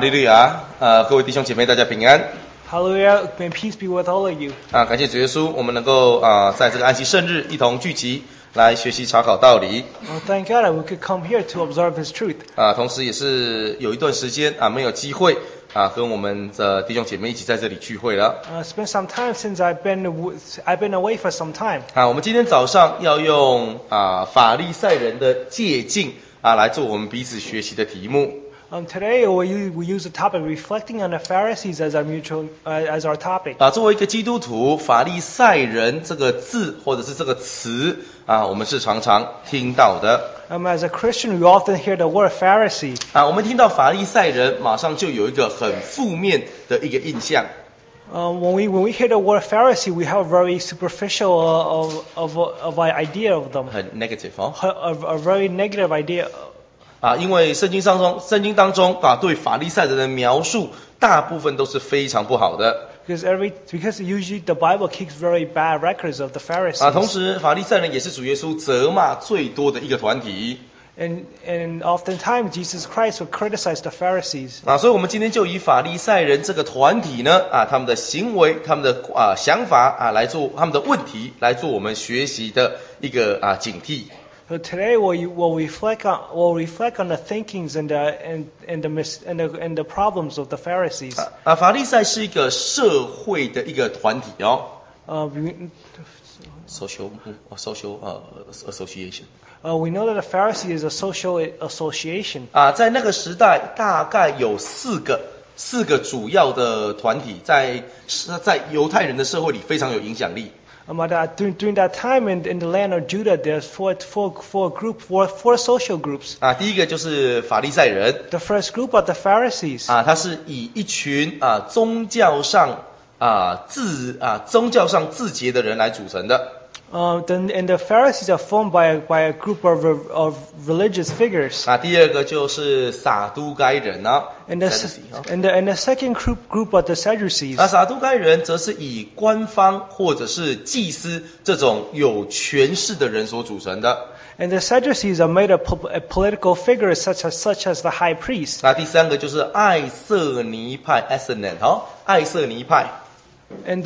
利路亚！各位弟兄姐妹，大家平安。 Hallelujah, may peace be with all of you. 感谢主耶稣，我们能够在这个安息圣日一同聚集来学习查考道理。 Thank God we could come here to observe His truth. 同时也是有一段时间没有机会跟我们的弟兄姐妹一起在这里聚会了。 It's been some time since I've been away for some time. 我们今天早上要用法利赛人的借镜来做我们彼此学习的题目。 Today we use the topic reflecting on the Pharisees as our topic. 作为一个基督徒，法利赛人这个字或者是这个词我们是常常听到的。 As a Christian, we often hear the word Pharisee. 我们听到法利赛人，马上就有一个很负面的一个印象。 When we hear the word Pharisee, we have a very superficial of idea of them. 很 negative A very negative idea. 因为圣经当中对法利赛人的描述，大部分都是非常不好的。 Because usually the Bible keeps very bad records of the Pharisees. 同时，法利赛人也是主耶稣责骂最多的一个团体。 And oftentimes Jesus Christ would criticize the Pharisees. 所以我们今天就以法利赛人这个团体呢，他们的行为、他们的想法来做他们的问题，来做我们学习的一个警惕。 So today we'll reflect on the thinkings and the problems of the Pharisees. 法利赛是一个社会的一个团体social association. We know that the Pharisee is a social association. 在那个时代，大概有四个主要的团体，在犹太人的社会里非常有影响力。 During that time in the land of Judah, there's four social groups. 第一个就是法利赛人。 The first group are the Pharisees. 他是以一群宗教上自洁的人来组成的。 And the Pharisees are formed by a group of religious figures. 第二个就是撒都该人 And the second group are the Sadducees. 撒都该人则是以官方或者是祭司这种有权势的人所组成的。 And the Sadducees are made of political figures such as the high priest. 第三个就是爱色尼派 爱色尼派。 And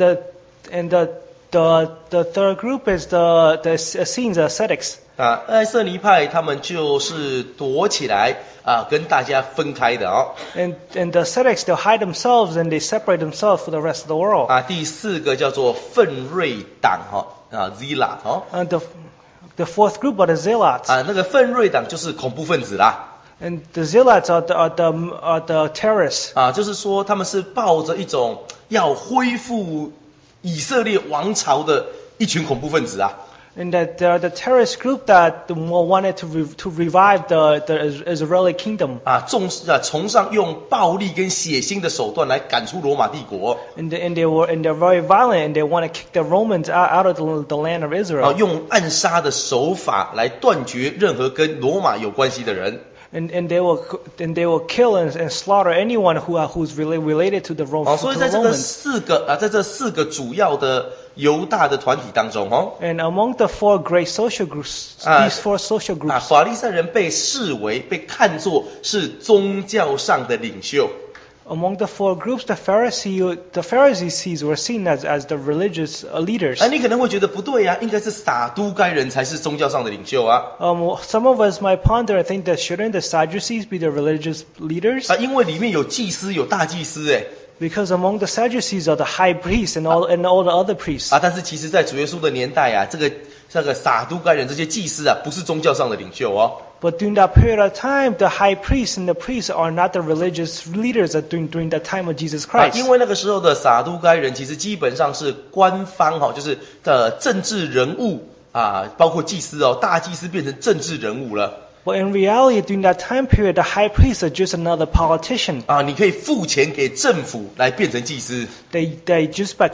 the third group is the Essenes, ascetics. 爱色尼派他们就是躲起来跟大家分开的 And the ascetics, they hide themselves and they separate themselves from the rest of the world. 第四个叫做奋锐党Zealot And the fourth group are the zealots. 那个奋锐党就是恐怖分子啦。 And the zealots are the terrorists. 就是说他们是抱着一种要恢复以色列王朝的一群恐怖分子 And that they are the terrorist group that wanted to revive the Israeli kingdom. 崇尚用暴力跟血腥的手段来赶出罗马帝国。 And they're very violent and they want to kick the Romans out of the land of Israel. 用暗杀的手法来断绝任何跟罗马有关系的人。 And they will kill and slaughter anyone who's related to the Romans. 所以在这四个主要的犹大的团体当中 And among the four great social groups, these four social groups, 法利赛人被看作是宗教上的领袖。 Among the four groups, the Pharisees were seen as the religious leaders. 你可能会觉得不对应该是撒都该人才是宗教上的领袖 Some of us might ponder and think that shouldn't the Sadducees be the religious leaders? 因为里面有祭司，有大祭司 Because among the Sadducees are the high priests and all the other priests. 但是其实在主耶稣的年代这个撒都该人这些祭司不是宗教上的领袖 But during that period of time, the high priests and the priests are not the religious leaders during the time of Jesus Christ. 因为那个时候的撒都该人其实基本上是官方就是政治人物包括祭司大祭司变成政治人物了。 But in reality, during that time period, the high priests are just another politician. 你可以付钱给政府来变成祭司。 They just by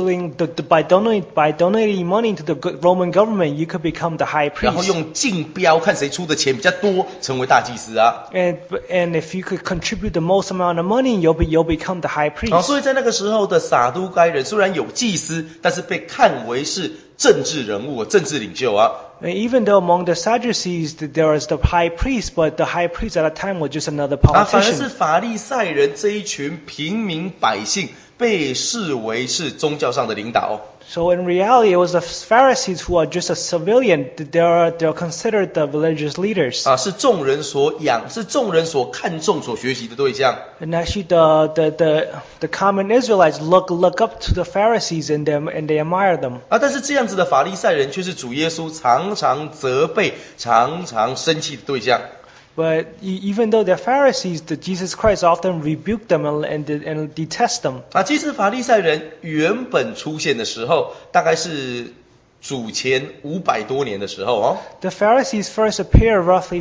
donating money to the Roman government, you could become the high priest. 然后用竞标看谁出的钱比较多，成为大祭司 And if you could contribute the most amount of money, you'll become the high priest. 所以在那个时候的撒都该人虽然有祭司，但是被看为是政治人物、政治领袖啊。 And even though among the Sadducees there was the high priest, but the high priest at that time was just another 反而是 politician. 法利赛人这一群平民百姓被视为是宗教上的领导。 So in reality, it was the Pharisees who are just a civilian. They're considered the religious leaders. 是众人所仰，是众人所看重、所学习的对象。 And actually, the common Israelites look up to the Pharisees and they admire them. 但是这样子的法利赛人却是主耶稣常常责备、常常生气的对象。 But even though they're Pharisees, Jesus Christ often rebuked them and detest them. 其实法利赛人原本出现的时候，大概是主前500多年的时候哦。 The Pharisees first appeared roughly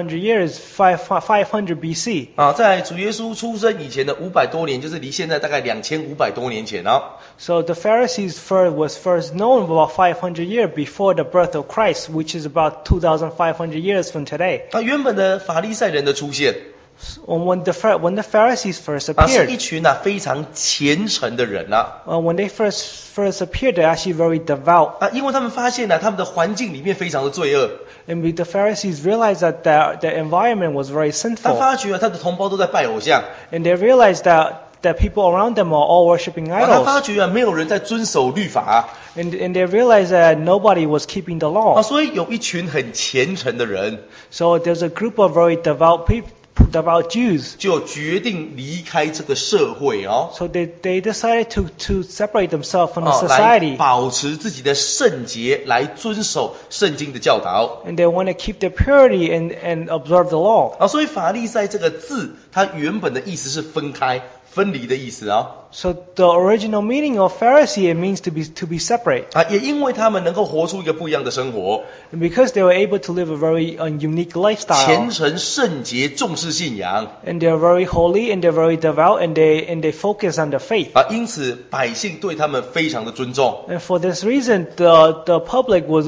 500 BC. 在主耶稣出生以前的500多年，就是离现在大概2500多年前哦。 So the Pharisees was first known about 500 years before the birth of Christ, which is about 2,500 years from today. 原本的法利赛人的出现， When the Pharisees first 是 appeared, 一群非常虔诚的人啊。 when they first appeared, they're actually very devout. 因为他们发现他们的环境里面非常的罪恶， And the Pharisees realized that the environment was very 他 sinful. 发觉他的同胞都在拜偶像， And they realized that people around them are all worshiping 他发 idols. 觉没有人在遵守律法 And they realized that nobody was keeping the law. 所以有一群很虔诚的人 So there's a group of very devout people, devout Jews. 就决定离开这个社会 So they decided to separate themselves from the 来 society. 保持自己的圣洁，来遵守圣经的教导 And they want to keep their purity and observe the law. 所以法利赛这个字，它原本的意思是分开、分离的意思啊。 So the original meaning of Pharisee, it means to be separate. 也因为他们能够活出一个不一样的生活， And because they were able to live a very unique 虔 lifestyle. 诚、圣洁、重视信仰 And they're very holy and they're very devout and they focus on the faith. 因此百姓对他们非常的尊重。 And for this reason, the public was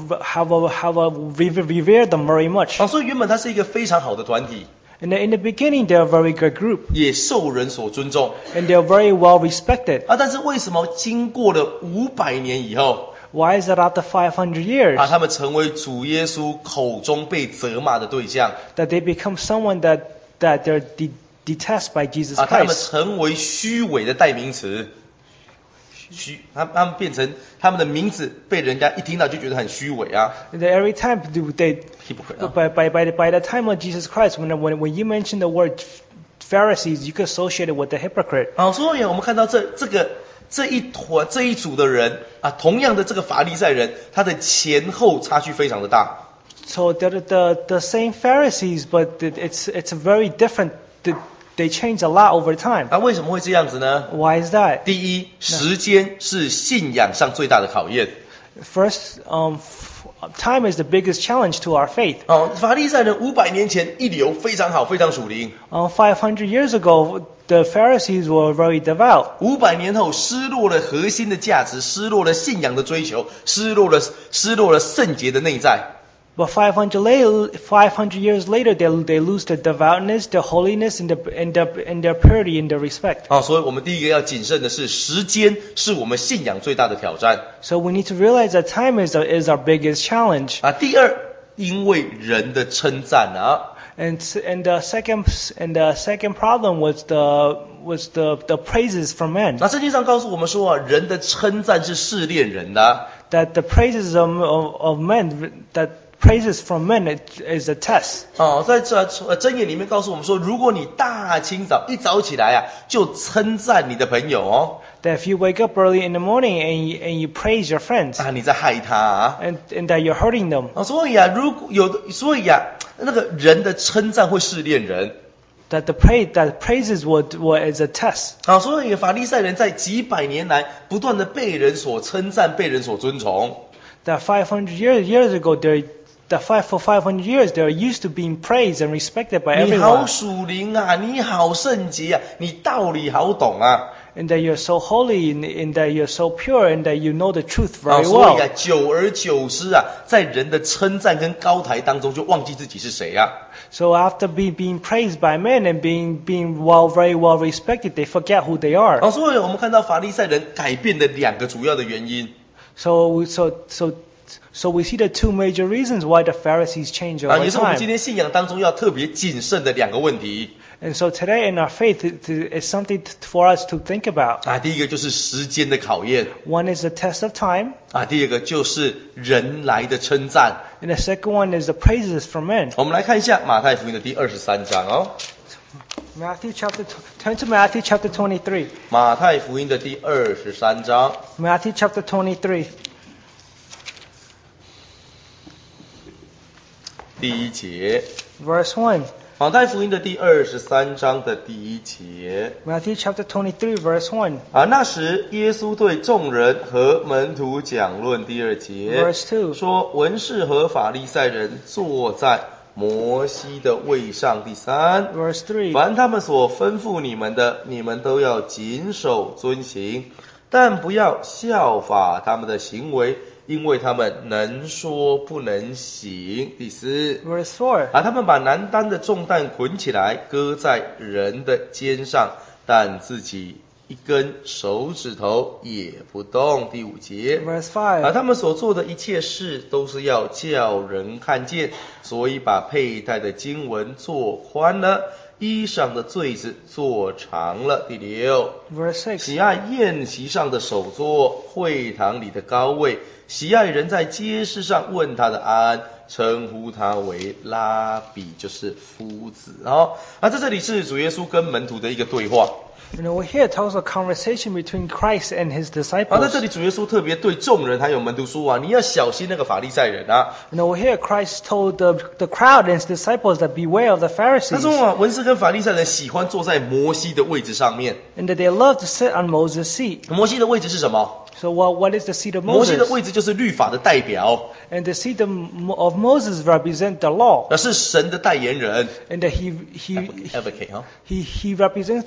revered them very much. 所以原本它是一个非常好的团体， And in the beginning, they're a very good group 也受人所尊重 and they're very well respected. 但是为什么经過了500年以後 Why is that after 500 years 他们成为主耶稣口中被责骂的对象 that they become someone that they're detested by Jesus 他们 Christ? 成为虚伪的代名词。他们变成他们的名字被人家一听到就觉得很虚伪啊。 And every time they hypocrite 啊 by the time of Jesus Christ, when you mention the word Pharisees, you can associate it with the hypocrite. 所以我们看到这一组的人同样的这个法利赛人，他的前后差距非常的大。 So the same Pharisees, but it's very different. They change a lot over time. 为什么会这样子呢？ Why is that? 第一，时间是信仰上最大的考验。 First, time is the biggest challenge to our faith. 法利赛人500年前一流，非常好，非常属灵。 500 years ago, the Pharisees were very devout. 500年后，失落了核心的价值，失落了信仰的追求，失落了圣洁的内在。 But 500 years later, they lose their devoutness, their holiness, and their purity and their respect. 所以我们第一个要谨慎的是，时间是我们信仰最大的挑战。 So we need to realize that time is our biggest challenge. 第二，因为人的称赞 And the second problem was the praises from men. 圣经上告诉我们说人的称赞是试炼人的。 That the praises of men, that praises from men is a test. 在箴言里面告诉我们说，如果你大清早一早起来就称赞你的朋友 That if you wake up early in the morning and you praise your friends, 你在害他 and that you're hurting them. 所以那个人的称赞会试炼人。 That praises is a test. 所以法利赛人在几百年来不断的被人所称赞，被人所尊崇。 That 500 years ago, for 500 years, they're used to being praised and respected by 你好 everyone. 属灵你好圣洁你道理好懂 And that you're so holy, and that you're so pure, and that you know the truth very 所以 well. 久而久之在人的称赞跟高台当中就忘记自己是谁 So after being praised by men and being very well respected, they forget who they are. 所以我们看到法利赛人改变的2个主要的原因。 So we see the two major reasons why the Pharisees change 啊， over 也是我们今 time. 天信仰当中要特别谨慎的两个问题 And so today in our faith is something for us to think about. 啊。第一个就是时间的考验 One is the test of time, 啊，第二个就是人来的称赞。 and the second one is the praises from men. 我们来看一下马太福音的第23章哦， Turn to Matthew chapter 23. 马太福音的第23章 Matthew chapter 23. 第1节， Verse 1. 马太福音的第23章的第1节 Matthew chapter 23, verse 1. 啊，那时耶稣对众人和门徒讲论第2节 Verse 2. 说，文士和法利赛人坐在摩西的位上。第3， Verse 3. 凡他们所吩咐你们的，你们都要谨守遵行，但不要效法他们的行为，因为他们能说不能行。第4， Verse 4. 啊，他们把难担的重担捆起来，搁在人的肩上，但自己一根手指头也不动。第5节， Verse 啊， 5. 他们所做的一切事都是要叫人看见，所以把佩戴的经文做宽了，衣裳的穗子做长了。第6， Verse 6. 喜爱宴席上的首座，会堂里的高位，喜爱人在街市上问他的安，称呼他为拉比，就是夫子。在这里是主耶稣跟门徒的一个对话。 And over here it tells a conversation between Christ and his 在 disciples. 这里主耶稣特别对众人还有门徒说啊，你要小心那个法利赛人啊。 And over here Christ told the crowd and his disciples that beware of the 他 Pharisees. 说啊，文士跟法利赛人喜欢坐在摩西的位置上面。 And that they love to sit on Moses' seat. 摩西的位置是什么？ So what is the seat of 摩西的 Moses? 位置就是律法的代表， And the seat of Moses represent the law. 是神的代言人。 And that Advocate 哈。 he represents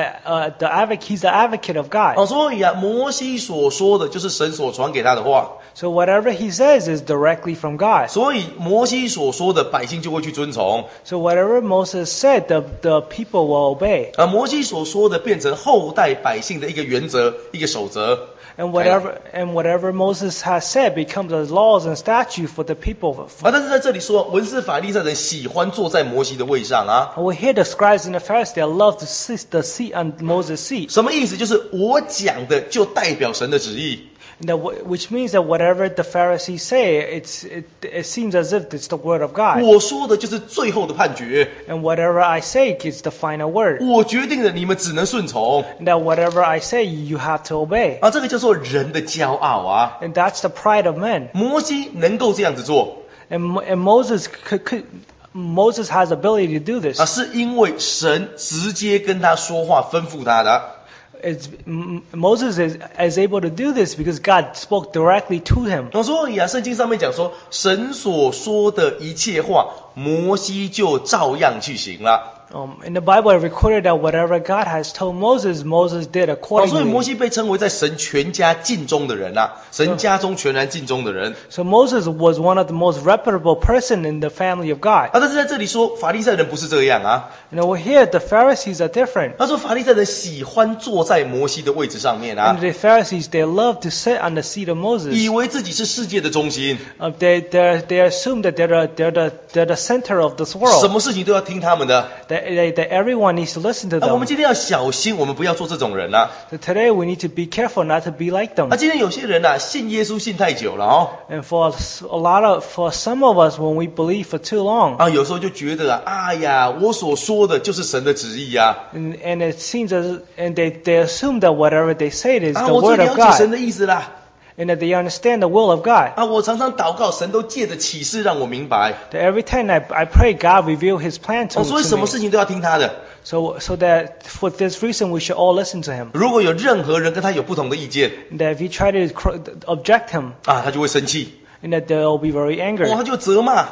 he's the advocate of God. 所以啊，摩西所说的就是神所传给他的话， So whatever he says is directly from God. 所以摩西所说的百姓就会去遵从。 So whatever Moses said, the people will obey. 摩西所说的变成后代百姓的一个原则，一个守则。 And whatever Moses has said becomes as laws and statute for the people. 但是在这里说，文士法利赛人喜欢坐在摩西的位上啊。 We hear the scribes and the Pharisees, they love to sit the seat on Moses' seat. 什么意思？就是我讲的就代表神的旨意。 Which means that whatever the Pharisees say, it seems as if it's the word of God. 我说的就是最后的判决。 And whatever I say is the final word. 我决定了，你们只能顺从。 And that whatever I say, you have to obey. 这个叫做人的骄傲啊。 And that's the pride of men. 摩西能够这样子做， And Moses Moses has ability to do this. 是因为神直接跟他说话，吩咐他的。 Moses is able to do this because God spoke directly to him. 所以圣经上面讲说，神所说的一切话，摩西就照样去行了。 In the Bible, it recorded that whatever God has told Moses, Moses did 所以摩 accordingly. 西被称为在神全家尽忠的人啊，神家中全然尽忠的人。 So Moses was one of the most reputable person in the family of God. 但是在这里说，法利赛人不是这样啊。 And over here, the Pharisees are different. 他说，法利赛人喜欢坐在摩西的位置上面 And 啊， the Pharisees, they love to sit on the seat of 以 Moses. 为自己是世界的中心， They assume that they're the center of this 什 world. 么事情都要听他们的。 That everyone needs to listen to 我 them. 们今天要小心，我们不要做这种人啊。 So today, we need to be careful not to be like them. 今天有些人信耶稣信太久了哦， And for some of us, when we believe for too long, 有时候就觉得哎呀，我所说的就是神的旨意啊， and it seems and they assume that whatever they say is the 我最 word 了 of 解神 God, 的意思啦。 and that they understand the will of God. 我常常祷告，神都借着启示让我明白。 That every time I pray, God reveal His plan to 所以什么 me. 事情都要听他的。 So that for this reason, we should all listen to Him. 如果有任何人跟他有不同的意见 That if you try to object Him, 他就会生气， and that they'll be very angry, 他就责骂。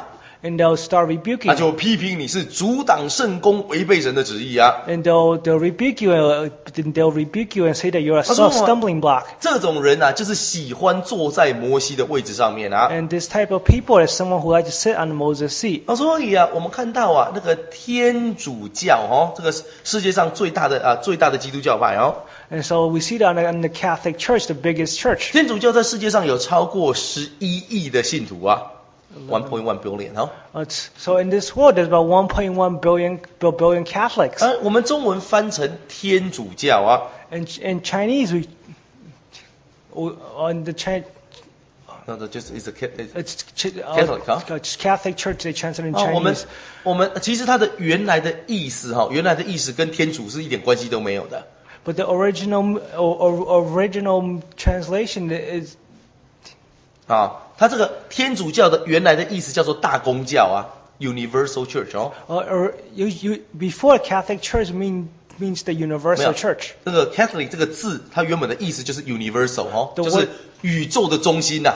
and they'll start 那 rebuking. 就批评你是阻挡圣工，违背神的旨意啊。 And they'll rebuke you. They'll rebuke you and say that you're a 他说 stumbling block. 这种人啊，就是喜欢坐在摩西的位置上面啊。 And this type of people is someone who likes to sit on Moses' seat. 所以啊，我们看到啊，那个天主教这个世界上最大的基督教派 And so we see that in the Catholic Church, the biggest church. 天主教在世界上有超过11亿的信徒啊，1.1 billion So in this world, there's about 1.1 billion Catholics. 我们中文翻成天主教啊。 In Chinese, on the Chinese. No, just it's It's Catholic, huh? Catholic Church. They translate in 我们 Chinese. 其实它的原来的意思跟天主是一点关系都没有的。 But the original translation is 它这个天主教的原来的意思叫做大公教啊 ，Universal Church before Catholic Church means the universal church. 这个 Catholic 这个字，它原本的意思就是 universal The 就是宇宙的中心呐。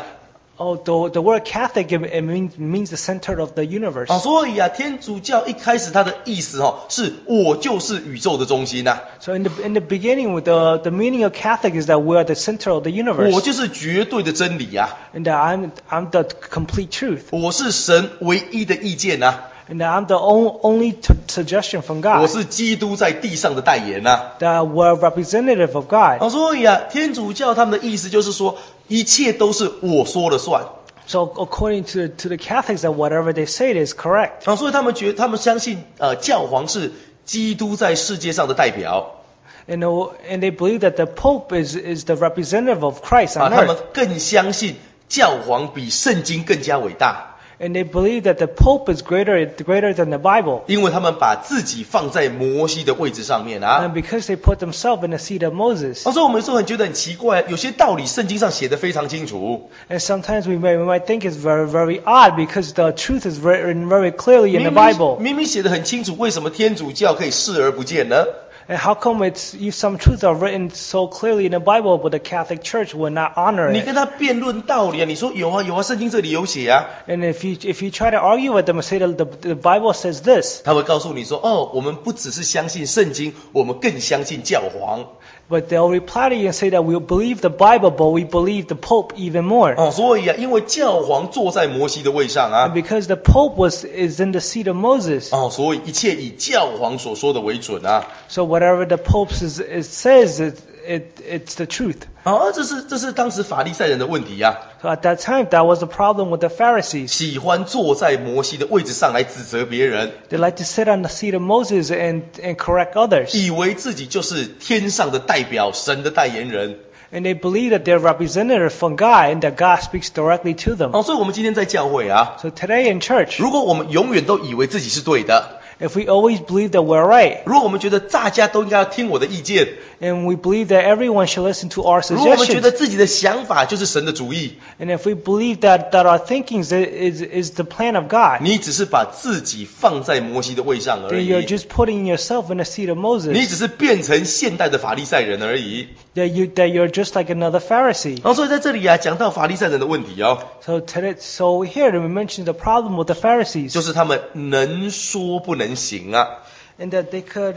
The word Catholic it means the center of the universe. 所以啊，天主教一开始它的意思是我就是宇宙的中心呐。 So in the beginning, the meaning of Catholic is that we are the center of the universe. 我就是绝对的真理啊。 And that I'm the complete truth. 我是神唯一的意见呐。 And that I'm the only suggestion from 我 God. 是基督在地上的代言呐。 That we're representative of God. 所以啊，天主教他们的意思就是说，一切都是我说了算。 So according to the Catholics, that whatever they say is correct. 所以他们相信教皇是基督在世界上的代表。 And they believe that the Pope is the representative of Christ on 他们 earth. 更相信教皇比圣经更加伟大。 And they believe that the Pope is greater than the Bible. 因为他们把自己放在摩西的位置上面啊。 And because they put themselves in the seat of Moses. 所以我们有时候很觉得很奇怪，有些道理圣经上写得非常清楚。 And sometimes we might think it's very, very odd because the truth is written very clearly in the Bible. 明明写得很清楚，为什么天主教可以视而不见呢？ And how come some truths are written so clearly in the Bible, but the Catholic Church will not honor 你 it? 跟他辩论道理啊，你说有啊，圣经这里有写啊。 And if you try to argue with them and say that the Bible says this, 他会告诉你说，我们不只是相信圣经，我们更相信教皇。 but they'll reply to you and say that we believe the Bible, but we believe the Pope even more. 所以啊，因为教皇坐在摩西的位上 And 啊， because the Pope is in the seat of Moses, 所以一切以教皇所说的为准啊。 so whatever the Pope says, it's the truth. 这是当时法利赛人的问题啊， So at that time, that was the problem with the Pharisees. 喜欢坐在摩西的位置上来指责别人， They like to sit on the seat of Moses and correct others. 以为自己就是天上的代表，神的代言人。 And they believe that they're representative from God and that God speaks directly to them. 所以我们今天在教会啊， So today in church, 如果我们永远都以为自己是对的， if we always believe that we're right, 如果我们觉得大家都应该要听我的意见， and we believe that everyone should listen to our 如果我们觉 suggestions, 得自己的想法就是神的主意， and if we believe that our thinking is the plan of God, 你只是把自己放在摩西的位上而 then you're 已， just putting yourself in the seat of 你 Moses. 只是变成现代的法利赛人而已。 That you're just like another Pharisee. 所以在这里啊，讲到法利赛人的问题 So here we mention the problem with the Pharisees, 就是他们能说不能行啊。 and that they could.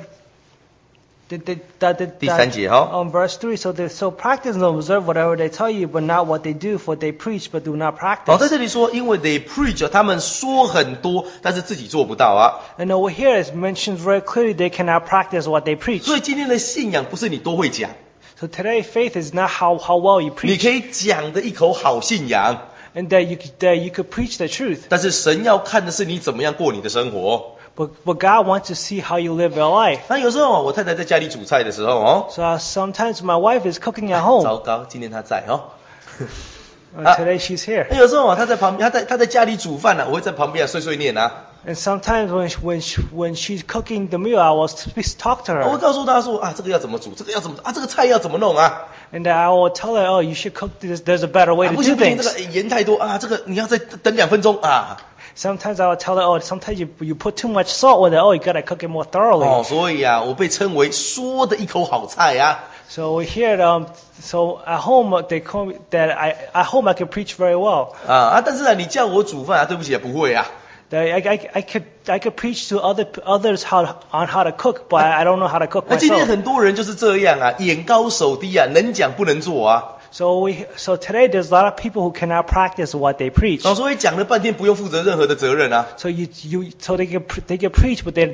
第三节 verse 3, so practice and observe whatever they tell you, but not what they do, for they preach but do not 在 practice. 这里说，因为 they preach， 他们说很多，但是自己做不到啊。 And over here it mentions very clearly they cannot practice what they preach. 所以今天的信仰不是你多会讲， So today faith is not how well you 你 preach, 可以讲的一口好信仰， and that you could preach the truth. 但是神要看的是你怎么样过你的生活。 But God wants to see how you live your life. 那有时候我太太在家里煮菜的时候 So sometimes my wife is cooking at home. 糟糕，今天她在 Today she's here. 那有时候她在旁边，她在家里煮饭我会在旁边碎碎念啊。 And sometimes when she's cooking the meal, I will talk to 我会 her. 告诉她说这个要怎么煮，这个要怎么这个菜要怎么弄啊？ And I will tell her, you should cook this. There's a better way to 不 do 行不行，这 things. 个盐太多这个你要再等2分钟啊。 Sometimes I will tell her, sometimes you put too much salt with it. You gotta cook it more thoroughly. 所以我被称为说的一口好菜啊。 So we hear, so at home they call me that at home I can preach very well. 但是你叫我煮饭对不起不会啊。 I could preach to others on how to cook, but I don't know how to cook 那今天 myself. 很多人就是这样啊，眼高手低啊，能讲不能做啊。 So today there's a lot of people who cannot practice what they preach. 所以讲了半天不用负责任何的责任啊。 So they can preach, but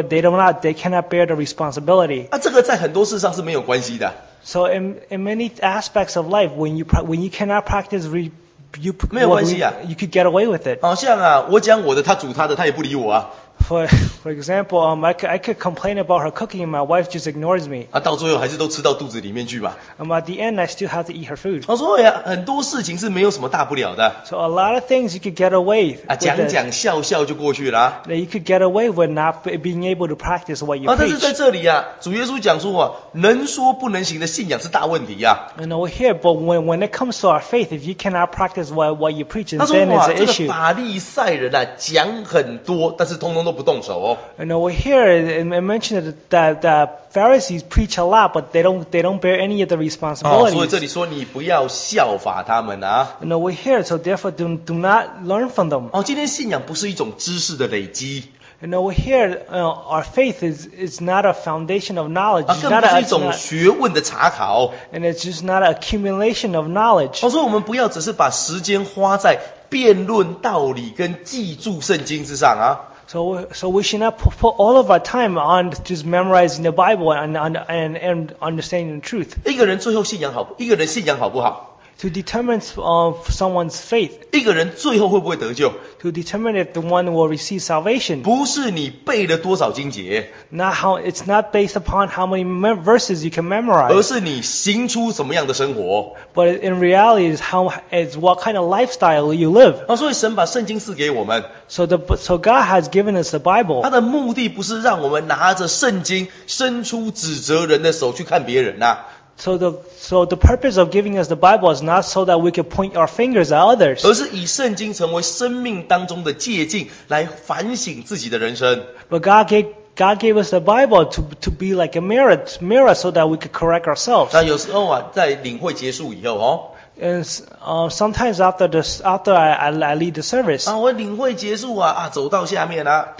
they cannot bear the responsibility. 啊，这个在很多事上是没有关系的。 So in many aspects of life, when you cannot practice, you 没有关系啊。 you could get away with it. 好像啊，我讲我的，他煮他的，他也不理我啊。 For example, I could complain about her cooking and my wife just ignores me. 啊，到最后还是都吃到肚子里面去吧。 At the end, I still have to eat her food. 所以啊，很多事情是没有什么大不了的 So a lot of things you could get away 啊， with 讲 it. 讲笑笑就过去了啊。 That you could get away with not being able to practice what you 啊，但是在 preach. 这里啊，主耶稣讲说啊，能说不能行的信仰是大问题呀、 And over here, but when it comes to our faith, if you cannot practice what you preach, 他说 then 哇， it's 这 an 个 issue. 法利赛人啊，讲很多，但是通通都不动手哦。 And over here, it mentioned that the Pharisees preach a lot, but they don't bear any of the 哦，所以这 responsibilities. 里说你不要效法他们啊。 And over here, so therefore do not learn from them. 哦，今天信仰不是一种知识的累积 And over here, our faith is not a foundation of knowledge. 啊， It's 更 not 不是 a, 一种学问的查考。 and it's just not an accumulation of knowledge. 哦，所以我们不要只是把时间花在辩论道理跟记住圣经之上啊。 So we should not put all of our time on just memorizing the Bible and understanding the truth. 一个人最后信仰好，一个人信仰好不好？ To determine someone's faith, 一个人最后会不会得救？ to determine if the one will receive salvation, 不是你背了多少经节， it's not based upon how many verses you can 而 memorize, 是你行出什么样的生活。 but in reality is what kind of lifestyle you live. 啊，所以神把圣经赐给我们， So God has given us the 他 Bible. 的目的不是让我们拿着圣经伸出指责人的手去看别人呐、 So the purpose of giving us the Bible is not so that we can point our fingers at others, 而是以圣经成为生命当中的借镜，来反省自己的人生。 but God gave us the Bible to be like a mirror so that we could correct ourselves. 那有时候啊，在领会结束以后哦， And sometimes after I lead the service, 啊，我领会结束啊，走到下面啊，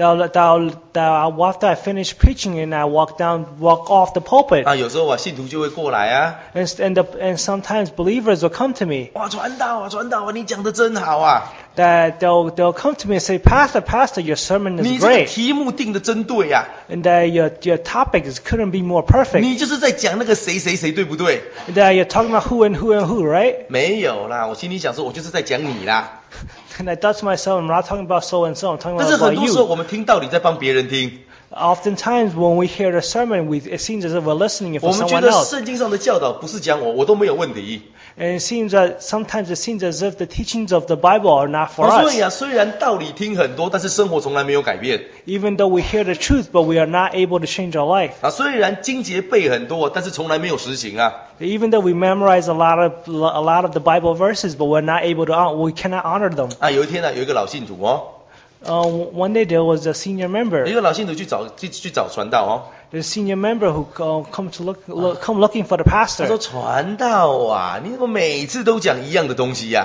after I finish preaching and I walk off the pulpit, 啊，有时候啊，信徒就会过来啊， and sometimes believers will come to me. 哇，传道啊，你讲的真好啊， That they'll come to me and say, Pastor, your sermon 你 is 这个 great, 题目定的真对呀、 and that your topic couldn't be more perfect, 你就是在讲那个谁谁谁，对不对？ and that you're talking about who and who and who, right? 没有啦，我心里想说，我就是在讲你啦。 And I thought to myself, I'm not talking about so and so, I'm talking 但是 about 很多时候 you. 我们听道理在帮别人听， Oftentimes when we hear the sermon, it seems as if we're listening 我 for 们觉 someone 得 else. 圣经上的教导不是讲我都没有问题。 And it seems as if the teachings of the Bible are not for 所以 us. 啊，虽然道理听很多，但是生活从来没有改变 Even though we hear the truth, but we are not able to change our life. 啊。虽然经节背很多，但是从来没有实行啊。 Even though we memorize a lot of the Bible verses, but we're not able to, we cannot honor them. 啊，有一天呢、有一个老信徒哦， One day there was a senior 有 member, 一个老信徒去找传道哦， the senior member who come looking for the 他 pastor. 说传道啊，你怎么每次都讲一样的东西呀、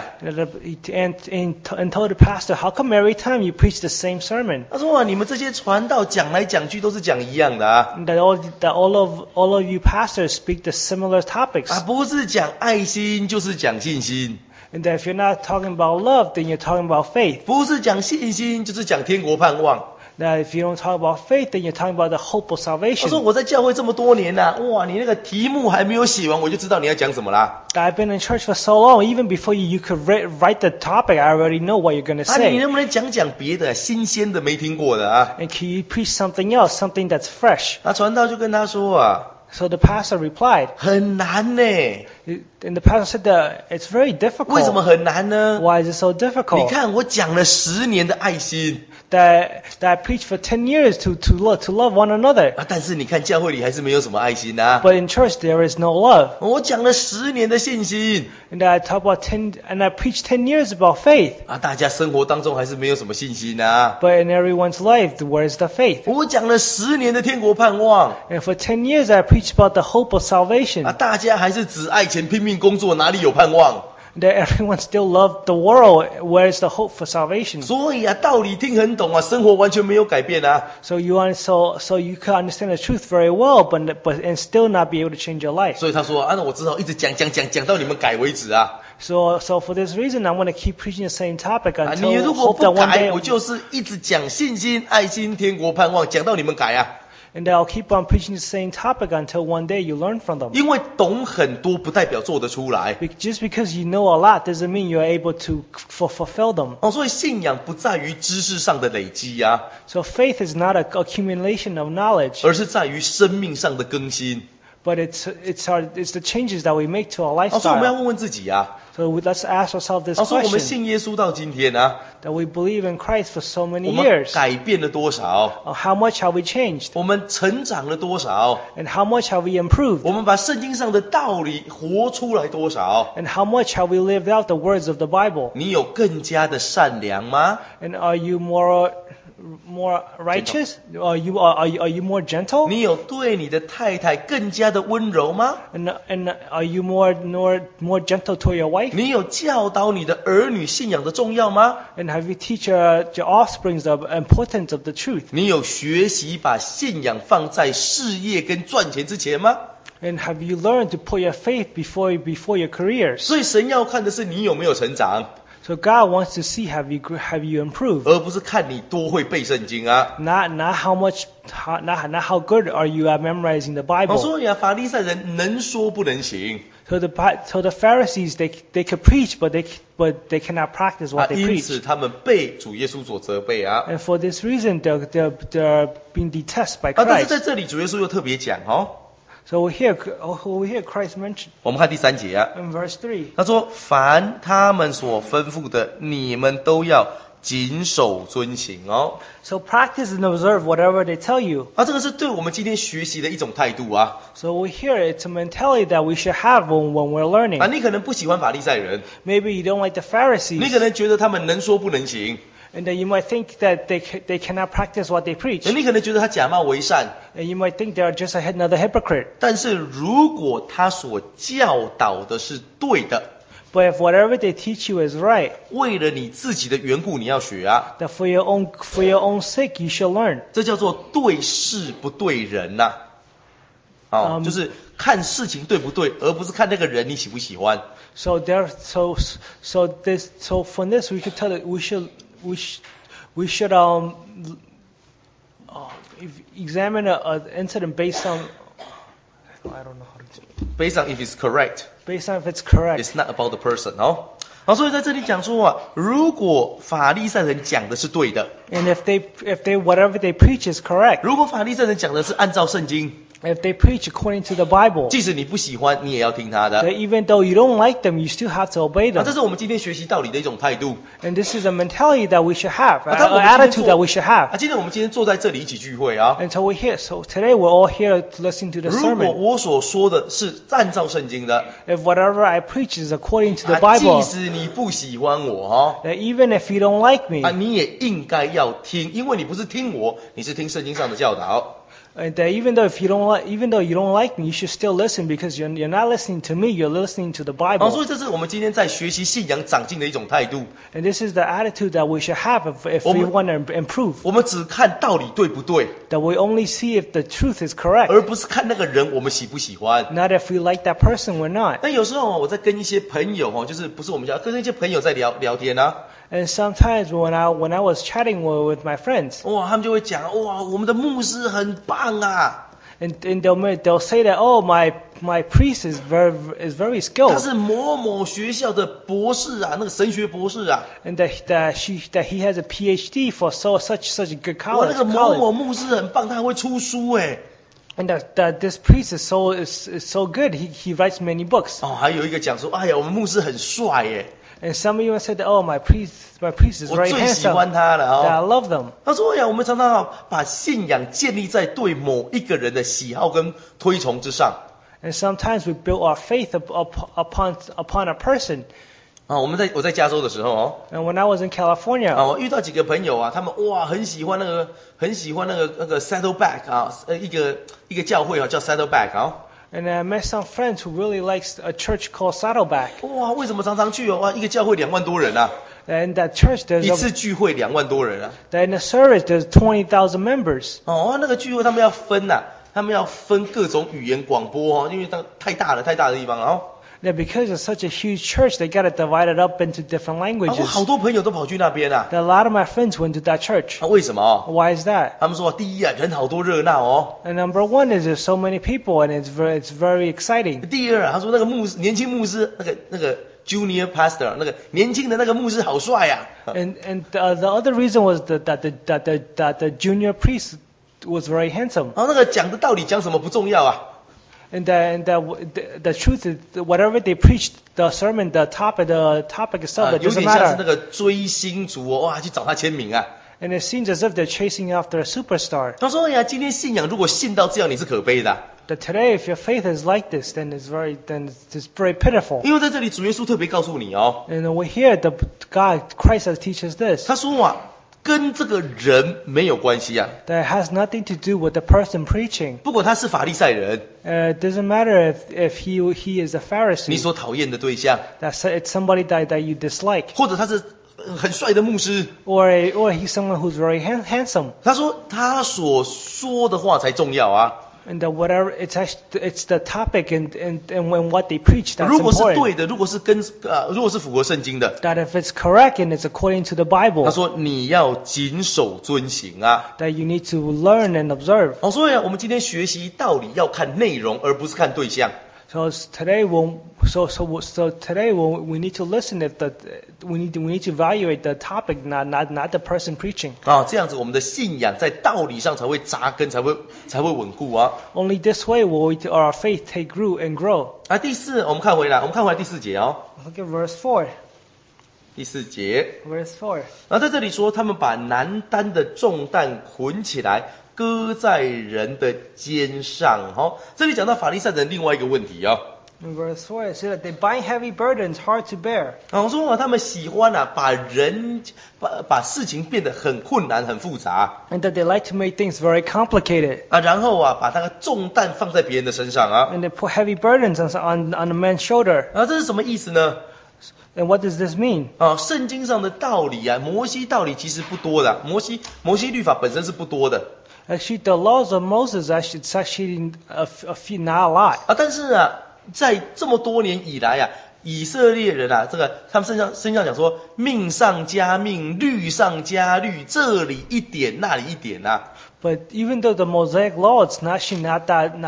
And told the pastor, how come every time you preach the same sermon? 他说啊，你们这些传道讲来讲去都是讲一样的啊， That all of you pastors speak the similar topics. 啊，不是讲爱心就是讲信心， And that if you're not talking about love, then you're talking about faith. 不是讲信心就是讲天国盼望。 That if you don't talk about faith, then you're talking about the hope of 他说 salvation. 我在教会这么多年呐、哇，你那个题目还没有写完，我就知道你要讲什么啦。 That I've been in church for so long, even before you could write the topic, I already know what you're going to 啊，你 say. 能不能讲别的新鲜的没听过的啊？ And can you preach something else, something that's fresh? 那传道就跟他说啊， So the pastor replied, 很难呢。 and the pastor said that it's very 为什么 difficult. 很难呢？ Why is it so 你 difficult? 看我讲了10年的爱心 That I preached for 10 years to love one another. 啊，但是你看教会里还是没有什么爱心啊。 But in church there is no love. 我讲了10年的信心 And I talk about and I preached 10 years about faith. 啊，大家生活当中还是没有什么信心啊。 But in everyone's life, where's the faith? 我讲了10年的天国盼望 And for 10 years I preached about the hope of salvation. 啊，大家还是只爱钱拼命工作，哪里有盼望？ that everyone still loved the world. Where's the hope for salvation? 所以啊，道理听很懂啊，生活完全没有改变啊。 So you can understand the truth very well, and still not be able to change your life. 所以他说啊，那我只好一直讲到你们改为止啊。 So for this reason, I'm going to keep preaching the same topic 啊，你 until 如果 hope that 不 one 改， day, 我就是一直讲信心、爱心、天国盼望，讲到你们改啊。 and I'll keep on preaching the same topic until one day you learn from them. 因为懂很多不代表做得出来。 Just because you know a lot doesn't mean you're able to fulfill them. 哦，所以信仰不在于知识上的累积啊， So faith is not an accumulation of knowledge, 而是在于生命上的更新。 but it's the changes that we make to our 哦，所以我们要 lifestyle. 问问自己啊， So let's ask ourselves this 哦，所以我们 question: 信耶稣到今天啊， that we believe in Christ for so 我 many 们 years. 改变了多少？ How much have we changed? 我们成长了多少？ And how much have we improved? 我们把圣经上的道理活出来多少？ And how much have we lived out the words of the Bible? 你有更加的善良吗？ And are you more righteous? Are you more gentle? 你有对你的太太更加的温柔吗？ And are you more gentle toward your wife? 你有教导你的儿女信仰的重要吗？ And have you teach your offspring the importance of the truth? 你有学习把信仰放在事业跟赚钱之前吗？ And have you learned to put your faith before your careers? 所以神要看的是你有没有成长， So God wants to see have you improved, 而不是看你多会背圣经啊。 not how good are you at memorizing the 哦， Bible. 所以啊，法利赛人能说不能行 So the Pharisees they could preach, but they cannot practice 啊， what they 因 preach. 此他们被主耶稣所责备啊。 And for this reason, they're being detested by 啊，但是在 Christ. 这里主耶稣又特别讲哦， So we hear Christ mentioned 我们看第3节啊， in verse 3. 他说：“凡他们所吩咐的，你们都要谨守遵行哦。 So practice and observe whatever they tell you. ” 啊，这个是对我们今天学习的一种态度啊。 So we hear it's a mentality that we should have when we're learning. 啊，你可能不喜欢法利赛人， Maybe you don't like the 你可 Pharisees, 能觉得他们能说不能行， and then you might think that they cannot practice what they preach, 你可能觉得他假冒为善。 and you might think they're just another hypocrite. 但是如果他所教导的是对的， But if whatever they teach you is right, 为了你自己的缘故，你要学啊。 that for your own sake you should learn. 这叫做对事不对人呐、哦，就是看事情对不对，而不是看那个人你喜不喜欢。 So from this we could tell that we should examine an incident based on, I don't know how to explain. Based on if it's correct, Based on if it's correct. it's not about the person 哦。好，所以在这里讲说啊，如果法利赛人讲的是对的， And if they whatever they preach is correct, 如果法利赛人讲的是按照圣经， if they preach according to the Bible, 即使你不喜欢，你也要听他的。 that even though you don't like them, you still have to obey 啊，这 them. 是我们今天学习道理的一种态度。 And this is a mentality that we should have, 啊，当我 an 们今天 attitude that we should 啊， have. 今天我们今天坐在这里一起聚会啊。 And so we're here. So today we're all here to listen to the 如果 sermon. 我所说的是按照圣经的， If whatever I preach is according to the 啊，即 Bible, 使你不喜欢我哈， that even if you don't like me, 啊，你也应该要听，因为你不是听我，你是听圣经上的教导。 and that even though you don't like me, you should still listen because you're not listening to me, you're listening to the 啊，所 Bible. 以这是我们今天在学习信仰长进的一种态度。 And this is the attitude that we should have if we want to improve. 我们只看道理对不对， That we only see if the truth is correct, 而不是看那个人我们喜不喜欢。 not if we like that person or not. 但有时候我在跟一些朋友哦，就是不是我们家，跟一些朋友在聊天啊， And sometimes when I was chatting with my friends, 哇，他们就会讲哇，我们的牧师很棒啊， and they'll say that, oh, my priest is very 他 skilled, 是某某学校的博士啊，那个神学博士啊， and that he has a PhD for such a good 哇，那 college. 个某某牧师很棒，他还会出书哎。 And that this priest is so good. He writes many books. 哦，还有一个讲说，哎呀，我们牧师很帅耶， And some even said, that, oh, my priest is 我 very 最喜 handsome. 欢他了 That I 哦。 love them. 他说呀，我们常常把信仰建立在对某一个人的喜好跟推崇之上。 And sometimes we build our faith upon a person. 啊，我在加州的时候哦， And when I was in California, 啊，我遇到几个朋友啊，他们哇很喜欢那个 Saddleback 啊，一个教会啊叫 Saddleback 啊， And I met some friends who really likes a church called Saddleback. 哇，为什么常常去哦？哇，一个教会2万多人啊， In that church, 一次聚会2万多人啊。 in the service, there's 20,000 members. 哦，那个聚会他们要分呐、他们要分各种语言广播哦，因为太大的地方，然后 Now, because it's such a huge church, they got it divided up into different 我 languages. 好多朋友都跑去那边啊。 A lot of my friends went to that church. 为什么？ Why is that? 他们说第一啊，人好多热闹哦。 And number one is there's so many people and it's very exciting. 第二啊，他说那个年轻牧师，那个 junior pastor 那个年轻的那个牧师好帅啊。 And the other reason was that the junior priest was very handsome. 然后那个讲的道理讲什么不重要啊。 And the truth is, whatever they preached, the sermon, the topic itself, it 有 doesn't 点像是那 matter. 个追星族哦，哇，去找他签名啊。 And it seems as if they're chasing after a superstar. 他说：“哎呀，今天信仰如果信到这样，你是可悲的， That today, if your faith is like this, then it's very pitiful. 因为在这里主耶稣特别告诉你哦， And we hear Christ has teaches this. 他说啊，跟这个人没有关系啊， That it has nothing to do with the person preaching. 不管他是法利赛人， It doesn't matter if he is a 你 Pharisee. 所讨厌的对象， It's somebody that you dislike. 或者他是很帅的牧师， Or he's someone who's very handsome. 他说他所说的话才重要啊。 And whatever it's the topic and when what they preach that's 如果是 important. 对的，如果是符合圣经的， That if it's correct and it's according to the 他 Bible, 说你要谨守遵行啊。 that you need to learn and observe. 哦，所以啊，我们今天学习道理要看内容，而不是看对象。 So today we need to listen we need to evaluate the topic, not the person preaching. 啊，这样子我们的信仰在道理上才会扎根，才会稳固啊。 Only this way will our faith take root and grow. 啊，第四，我们看回来第4节哦， Look at verse 4. 第4节， Verse 4. 啊，在这里说他们把难担的重担捆起来，搁在人的肩上。哦，这里讲到法利赛人另外一个问题哦。 In verse 4 it says that they bind heavy burdens hard to bear. 啊，我说啊，他们喜欢啊，把事情变得很困难、很复杂 And that they like to make things very complicated. 啊，然后啊，把那个重担放在别人的身上啊。 And they put heavy burdens on the man's shoulder. 啊，这是什么意思呢？ And what does this mean? 啊，圣经上的道理啊，摩西道理其实不多的，摩西律法本身是不多的 Actually, the laws of Moses, it's actually a few, not a lot. 啊，但是啊，在这么多年以来啊，以色列人啊，他们圣上讲说，命上加命，律上加律，这里一点那里一点啊。 But even though the Mosaic law, it's actually not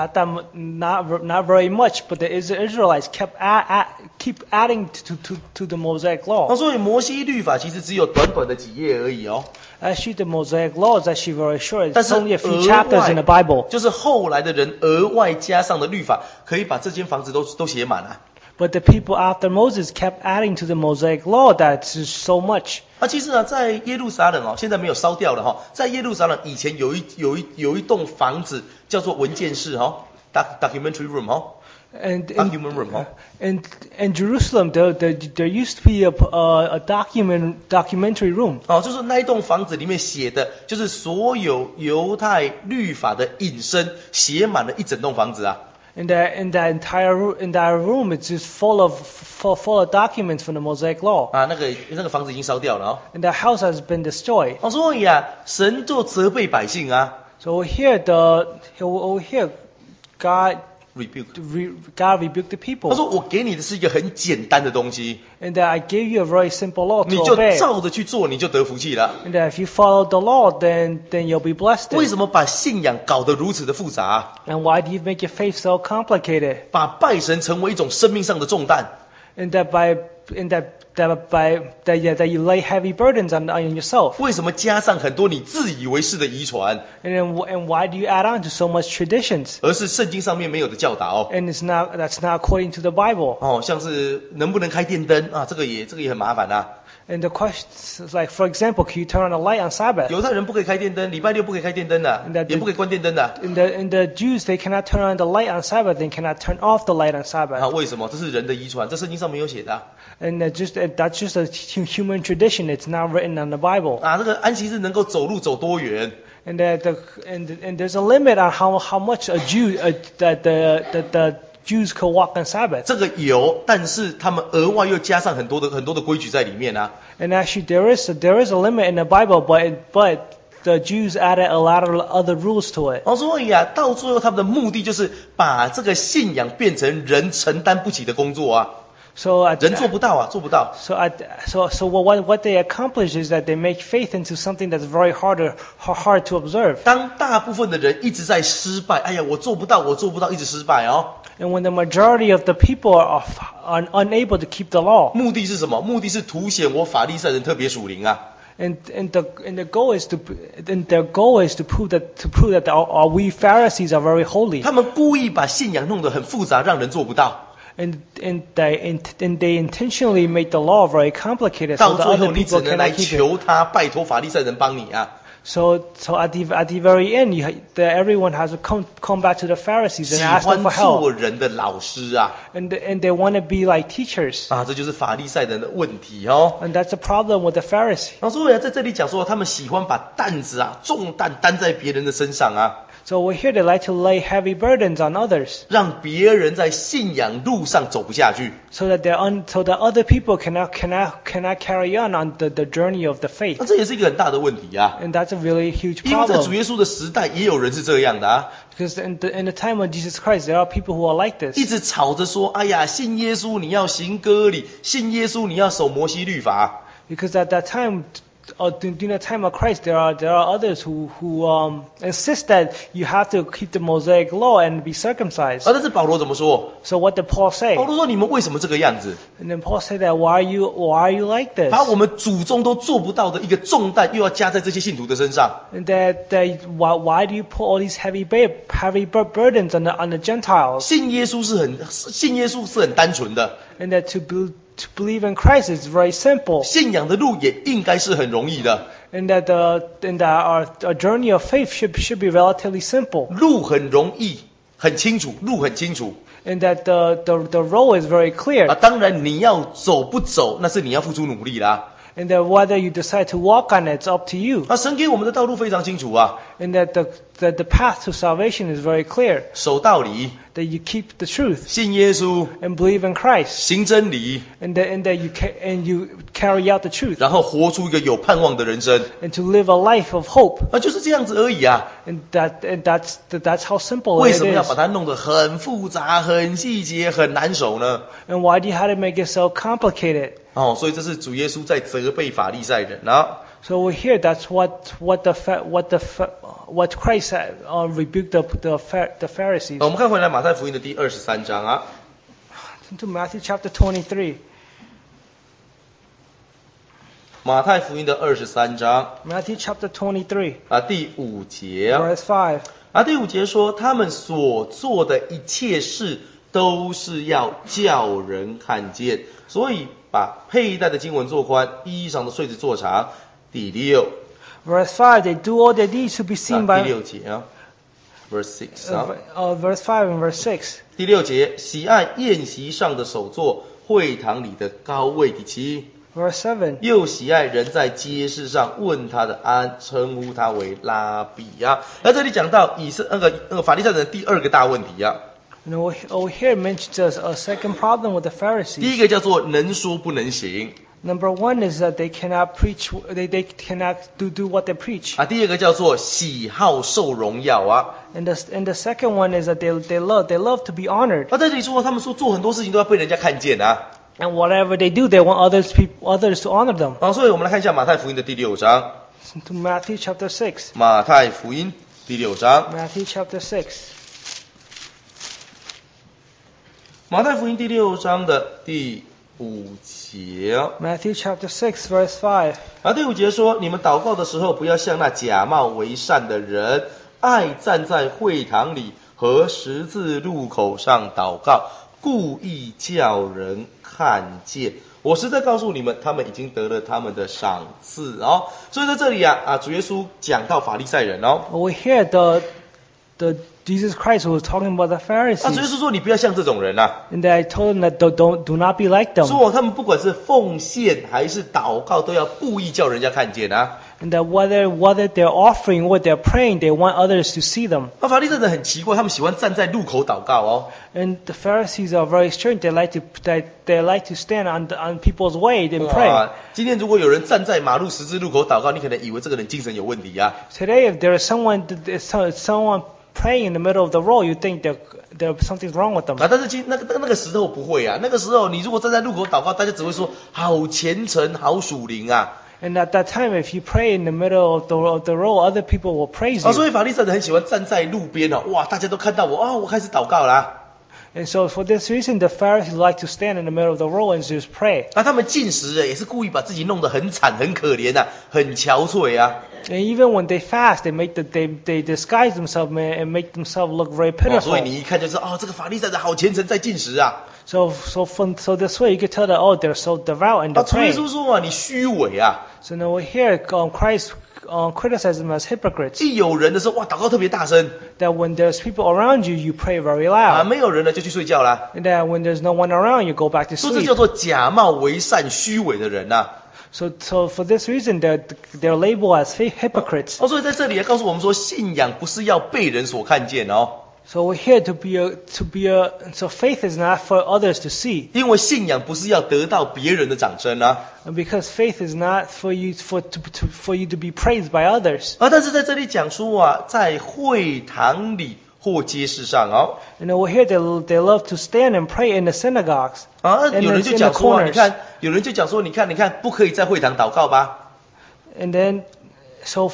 very much, but the Israelites keep adding to the Mosaic 那 law. 所以摩西律法其实只有短短的几页而已哦， Actually, the Mosaic law is actually very short. 但 It's 是 only a few 额 chapters in the 外 Bible. 就是后来的人额外加上的律法，可以把这间房子都写满啊。 But the people after Moses kept adding to the Mosaic law. That's just so much. 啊，其实啊，在耶路撒冷哦，现在没有烧掉了哈、在耶路撒冷以前有一栋房子叫做文件室哈、documentary room 哈、 And document room 哈、 in Jerusalem, there used to be a documentary room. 哦，就是那一栋房子里面写的，就是所有犹太律法的引申，写满了一整栋房子啊。 In that entire room, it's just full of documents from the Mosaic law. 啊，那个房子已经烧掉了哦。 And the house has been destroyed. 哦，所以啊，神就责备百姓啊 So over here, God ，rebuke。 rebuked the 他 people. 说我给你的是一个很简单的东西， And that I gave you a very simple law 你 to 就 obey. 照着去做，你就得福气了。 And that if you follow the law, then you'll be blessed. 为什么把信仰搞得如此的复杂啊？ And why do you make your faith so complicated? 把拜神成为一种生命上的重担。 And that you lay heavy burdens on yourself. 为什么加上很多你自以为是的遗传， And why do you add on to so much traditions? 而是圣经上面没有的教导？ And that's not according to the Bible. 哦，像是能不能开电灯啊，这个也很麻烦啊。 And the question is like, for example, can you turn on a light on Sabbath? 犹太人不可以开电灯，礼拜六不可以开电灯的，也不可以关电灯的。 In the Jews, they cannot turn on the light on Sabbath. They cannot turn off the light on 啊， Sabbath. 为什么？这是人的遗传，这圣经上没有写的啊。 And that's just a human tradition. It's not written on the Bible. 啊，这个安息日能够走路走多远？ And there's a limit on how much a Jew that the Jews could walk on Sabbath. 这个有，但是他们额外又加上很多的规矩在里面啊。 And actually, there is a limit in the Bible, but the Jews added a lot of other rules to it. 所以啊，到最后他们的目的就是把这个信仰变成人承担不起的工作啊。 So 人做不到啊，做不到。 So what they accomplish is that they make faith into something that's very hard to observe. 当大部分的人一直在失败，哎呀，我做不到，我做不到，一直失败哦。 And when the majority of the people are unable to keep the law, 目的是什么？目的是凸显我法利赛人特别属灵啊。 and their goal is to prove that we Pharisees are very holy. 他们故意把信仰弄得很复杂，让人做不到。 And they intentionally make the law very complicated 到 so that 最后 other 你只 people 能来 cannot keep it. 求他，拜托法利赛人帮你啊。 So at the very end, everyone has to come back to the Pharisees 喜 and ask them 欢 for 做 help. 人的老师啊， And they want to be like teachers. 这就是法利赛人的问题哦。 And that's a problem with the Pharisees. 所以在这里讲说，他们喜欢把担子啊，重担担在别人的身上啊， So we're here they like to lay heavy burdens on others, 让别人在信仰路上走不下去。 so that other people cannot carry on the journey of the faith. 这也是一个很大的问题啊。 And that's a really huge 因为在主 problem. 耶稣的时代，也有人是这样的啊， Because in the time of Jesus Christ, there are people who are like 一 this. 直吵着说，哎呀，信耶稣你要行割礼，信耶稣你要守摩西律法。 Because at that time, during the time of Christ, there are others who insist that you have to keep the Mosaic law and be circumcised. 但是保罗怎么说？ So what did Paul say? 保罗说，你们为什么这个样子？ And then Paul said that why are you like this? 把我们祖宗都做不到的一个重担，又要加在这些信徒的身上。 And why do you put all these heavy burdens on the Gentiles? 信耶稣是很单纯的， And that to believe in Christ is very simple. 信仰的路也应该是很容易的， And that our journey of faith should be relatively simple. 路很容易，很清楚，路很清楚。 And that the road is very clear. 当然你要走不走，那是你要付出努力啦。 And that whether you decide to walk on it, it's up to you. 神给我们的道路非常清楚啊， And that the path to salvation is very clear. 守道理， That you keep the truth 信耶稣， and believe in Christ. 行真理， And that you carry out the truth. 然后活出一个有盼望的人生， And to live a life of hope. 就是这样子而已啊。 And that's how simple 为 it 什么要 is. 把它弄得很复杂、很细节、很难守呢？ And why do you have to make it so complicated? 所以这是主耶稣在责备法利赛人啊。 So we're here. That's what Christ rebuked the Pharisees. 我们看回来马太福音的第23章啊， To Matthew chapter 23. 马太福音的23章 Matthew chapter 23, 第5节 verse 5. 第5节说，他们所做的一切事都是要叫人看见，所以把佩戴的经文做宽，衣裳的穗子做长。第6 Verse 5, they do all their deeds to be seen 第 by... 6节啊 ，verse 6 啊。 verse 5 and verse 6. 第6节，喜爱宴席上的首座，会堂里的高位。第7， Verse 7. 又喜爱人在街市上问他的安，称呼他为拉比啊。那这里讲到法利赛人的第2个大问题啊， Over here mentions a second problem with the 第 Pharisees. 一个叫做能说不能行 Number one is that they cannot preach, they cannot do what they preach. 第2个叫做喜好受荣耀啊。 And the second one is that they love to be honored. 在这里说，他们说做很多事情都要被人家看见啊。 And whatever they do, they want others to honor them. 所以我们来看一下马太福音的第6章， To Matthew chapter 6. 马太福音第6章， Matthew chapter 6. 马太福音第6章的第5节。 Matthew chapter 6, verse 5. 第5节说，你们祷告的时候，不要像那假冒为善的人，爱站在会堂里和十字路口上祷告，故意叫人看见。我实在告诉你们，他们已经得了他们的赏赐哦。所以在这里主耶稣讲到法利赛人哦。 We hear the Jesus Christ was talking about the 主耶 Pharisees. 稣说，你不要像这种人啊。 And I told them that do not be like them. 说他们不管是奉献还是祷告，都要故意叫人家看见啊。 And that whether they're offering or they're praying, they want others to see them. 那法利赛人很奇怪，他们喜欢站在路口祷告哦。 And the Pharisees are very strict. They like to stand on people's way and pray. 哇，今天如果有人站在马路十字路口祷告，你可能以为这个人精神有问题啊。 Today, if there is someone praying in the middle of the road, you think there something's wrong with them. 啊，但是那个时候不会啊，那个时候你如果站在路口祷告，大家只会说好虔诚、好属灵啊。 And at that time, if you pray in the middle of the road, other people will praise 啊， you. 所以法利赛人很喜欢站在路边哦，哇，大家都看到我啊，我开始祷告啦。 And so for this reason, the Pharisees like to stand in the middle of the road and just pray. 那他们进食也是故意把自己弄得很惨、很可怜啊，很憔悴啊。 And even when they fast, they disguise themselves and make themselves look very 哦，所以 pitiful. 你一看就知道，哦，这个法利赛人好虔诚，在进食啊。 So this way you can tell that they're so devout and 啊， they're 主耶 praying. 稣说啊，你虚伪啊。 So now we hear Christ criticize them as hypocrites. 一有人的时候，哇，祷告特别大声 That when there's people around you, you pray very 啊， loud. 没有人了就去睡觉啦。 And that when there's no one around, you go back to 说这 sleep. 叫做假冒为善、虚伪的人呐。 So for this reason, they're labeled as hypocrites. 哦，所以在这里也告诉我们说，信仰不是要被人所看见哦， So we're here so faith is not for others to see. 因为信仰不是要得到别人的掌声啊。 And because faith is not for you to be praised by others. 啊，但是在这里讲说啊，在会堂里或街市上哦， And over here they love to stand and pray in the synagogues. 啊， And 有人 in 就 the 讲说啊，你 corners. 看，有人就讲说，你看，不可以在会堂祷告吧？ And then so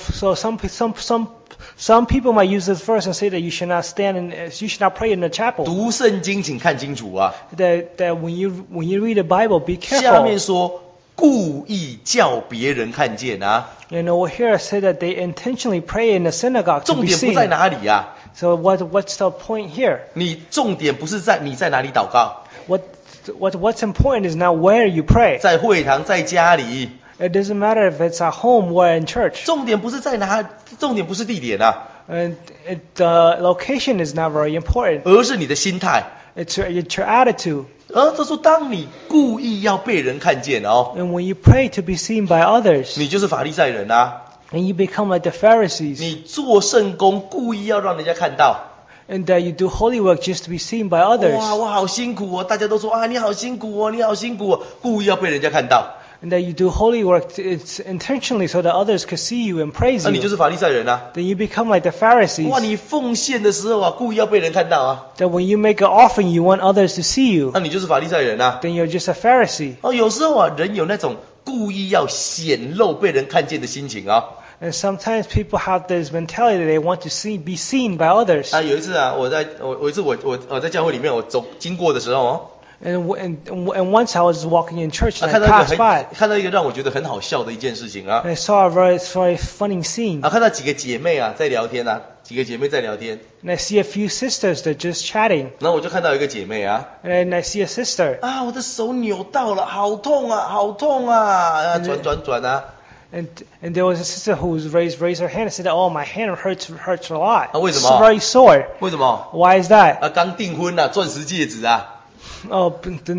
some people might use this verse and say that you should not pray in the chapel. 读圣经请看清楚啊。 That when you read the Bible, be 下面 careful. 说故意叫别人看见啊， And over here it said that they intentionally pray in the synagogue to 重 be 点不 seen. 在哪里啊？ So what's the point here? 你重点不是在你在哪里祷告， What's important is not where you pray. 在会堂，在家里， It doesn't matter if it's at home or in church. 重点不是在哪，重点不是地点啊， And the location is not very important. 而是你的心态。 It's your attitude. 而他说，当你故意要被人看见哦， And when you pray to be seen by others, 你就是法利赛人啊。 and you become like the Pharisees, 你做圣工，故意要让人家看到。 and that you do holy work just to be seen by others, 哇，我好辛苦哦！大家都说啊，你好辛苦哦，你好辛苦哦，故意要被人家看到。 and that you do holy work it's intentionally so that others can see you and praise 那你就 you, 是法利赛人啊。 then you become like the Pharisees. 哇，你奉献的时候啊，故意要被人看到啊， That when you make an offering, you want others to see you, 那你就是法利赛人啊。 then you're just a Pharisee. 哦，有时候啊，人有那种故意要显露、被人看见的心情啊。 And sometimes people have this mentality that they want to be seen by others. 啊，有一次啊，我在教会里面，我经过的时候哦， And once I was walking in church 啊， and I passed by, 看到一个让我觉得很好笑的一件事情啊， and I saw a very funny scene. 啊，看到几个姐妹啊在聊天啊，几个姐妹在聊天， And I see a few sisters that are just chatting. 然后我就看到一个姐妹啊， And I see a sister. 啊，我的手扭到了，好痛啊，好痛啊，啊，转啊， And there was a sister who raised her hand and said, "Oh, my hand hurts a lot. 啊，为什 It's 么？ very sore. 为什么？ Why is that?" 啊，刚订婚啊，钻石戒指啊， Oh,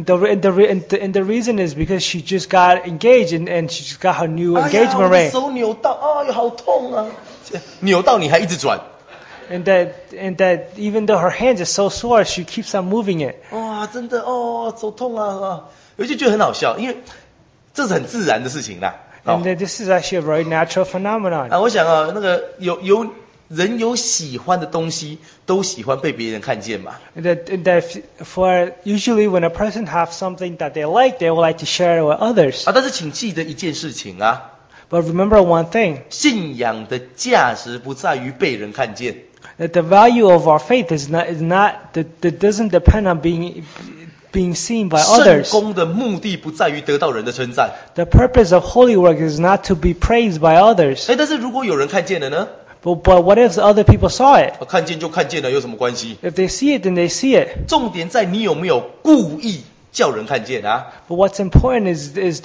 the reason is because she just got engaged and she just got her new 哎呀， engagement 我的 ring. 手扭到，哎呀，好痛啊，扭到你还一直转。 And that even though her hands are so sore, she keeps on moving it. 哇，真的哦，手痛啊！我就觉得很好笑，因为这是很自然的事情啦。哦 And that this is actually a very natural phenomenon. 啊，我想啊，那个人有喜欢的东西，都喜欢被别人看见嘛。 That for usually when a person has something that they would like to share it with others. 啊，但是请记得一件事情啊， But remember one thing, 信仰的价值不在于被人看见， that the value of our faith that doesn't depend on being seen by 圣 others. 工的目的不在于得到人的称赞。 The purpose of holy work is not to be praised by others. 哎，但是如果有人看见了呢？ But what if other people saw it? 啊，看见就看见了，有什么关系？ If they see it, then they see it. 重点在你有没有故意叫人看见啊？ But what's important is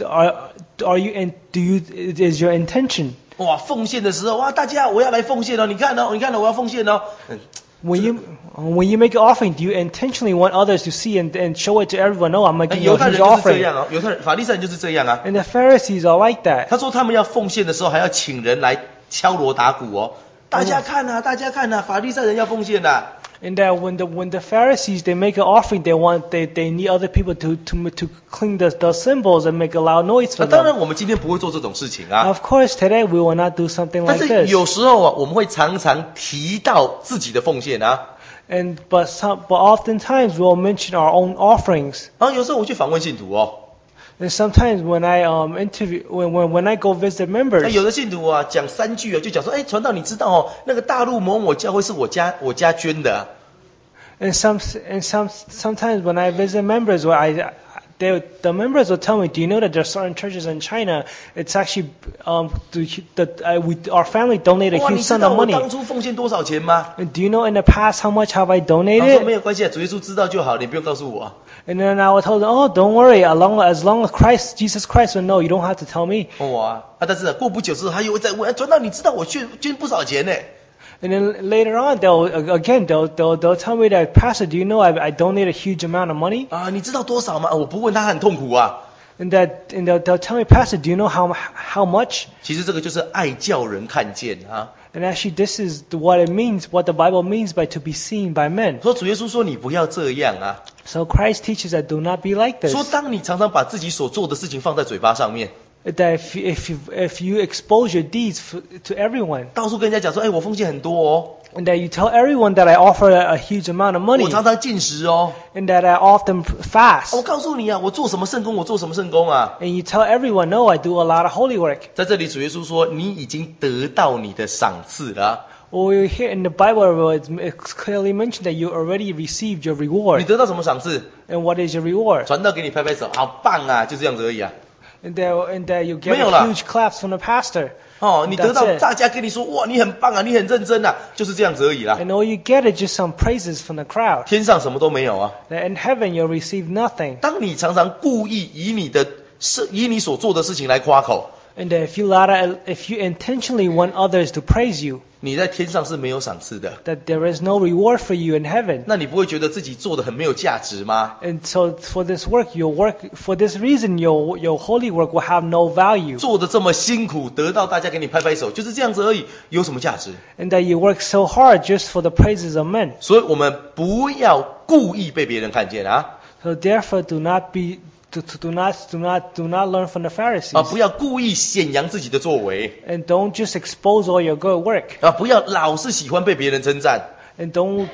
your intention. 哇，奉献的时候，哇，大家我要来奉献哦，你看哦，我要奉献哦。 When you make an offering, do you intentionally want others to see and show it to everyone? No, I'm making 犹 a 太 huge 人就是这 offering. 样哦，法利赛人就是这样啊。 And the Pharisees are like that. 他说他们要奉献的时候还要请人来敲锣打鼓哦，大家看啊，大家看啊，法利赛人要奉献啊。 And that when the Pharisees they make an offering, they need other people to clean the cymbals and make a loud noise for 当 them. 然我们今天不会做这种事情啊， Of course, today we will not do something 但 like 是 this. 有时候啊，我们会常常提到自己的奉献啊。 But oftentimes we'll mention our own offerings. 然后有时候我去访问信徒哦， And sometimes when I when I go visit members, 有的信徒啊讲3句啊，就讲说，哎，传道你知道哦，那个大陆某某教会是我家捐的啊。 and sometimes when I visit members, the members will tell me, do you know that there are certain churches in China? It's actually our family donated a 哇， huge 你知 sum 道 of 我 money. 当初奉献多少钱吗？ And do you know in the past how much have I 他说 donated? 没有关系啊，主耶稣知道就好，你不用告诉我啊。 And then I would tell them, oh, don't worry, as long as Jesus Christ will know, you don't have to tell me. 哇啊，但是过不久之后他又会再问，传道你知道我捐不少钱呢？ And then later on, they'll tell me that, Pastor, do you know I donated a huge amount of money? 啊，你知道多少吗？我不问他很痛苦啊。 And they'll tell me, Pastor, do you know how much? 其实这个就是爱叫人看见啊。 And actually, this is what it means, what the Bible means by to be seen by men. 说主耶稣说你不要这样啊， So Christ teaches that do not be like 说 this. 当你常常把自己所做的事情放在嘴巴上面， That if you expose your deeds to everyone, 到处跟人家讲说，哎，我奉献很多哦， and that you tell everyone that I offer a huge amount of 我 money, 常常进食哦， and that I often 我 fast, 告诉你啊，我做什么圣工，我做什么圣工啊。 and you tell everyone, no, I do a lot of holy work. 在这里主耶稣说，你已经得到你的赏赐了啊。 Or here in the Bible, it's clearly mentioned that you already received your 你 reward. 得到什么赏赐？ And what is your reward? 传道给你拍拍手，好棒啊，就这样子而已啊。 And that you get 没有啦。 huge claps from the pastor. 哦，你得到 That's it. 大家跟你说，哇，你很棒啊，你很认真啊，就是这样子而已啦。 And all you get is just some praises from the crowd. 天上什么都没有啊。 That in heaven you'll receive nothing. 当你常常故意以你所做的事情来夸口， And that if you intentionally want others to praise you, 你在天上是没有赏赐的。 that there is no reward for you in heaven. 那你不会觉得自己做的很没有价值吗？ And so for this reason, your holy work will have no value. 做的这么辛苦，得到大家给你拍拍手，就是这样子而已，有什么价值？ And that you work so hard just for the praises of men. 所以我们不要故意被别人看见啊， So therefore, do not learn from the 啊， Pharisees. 不要故意显扬自己的作为， And don't just expose all your good work. 啊，不要老是喜欢被别人称赞。 And don't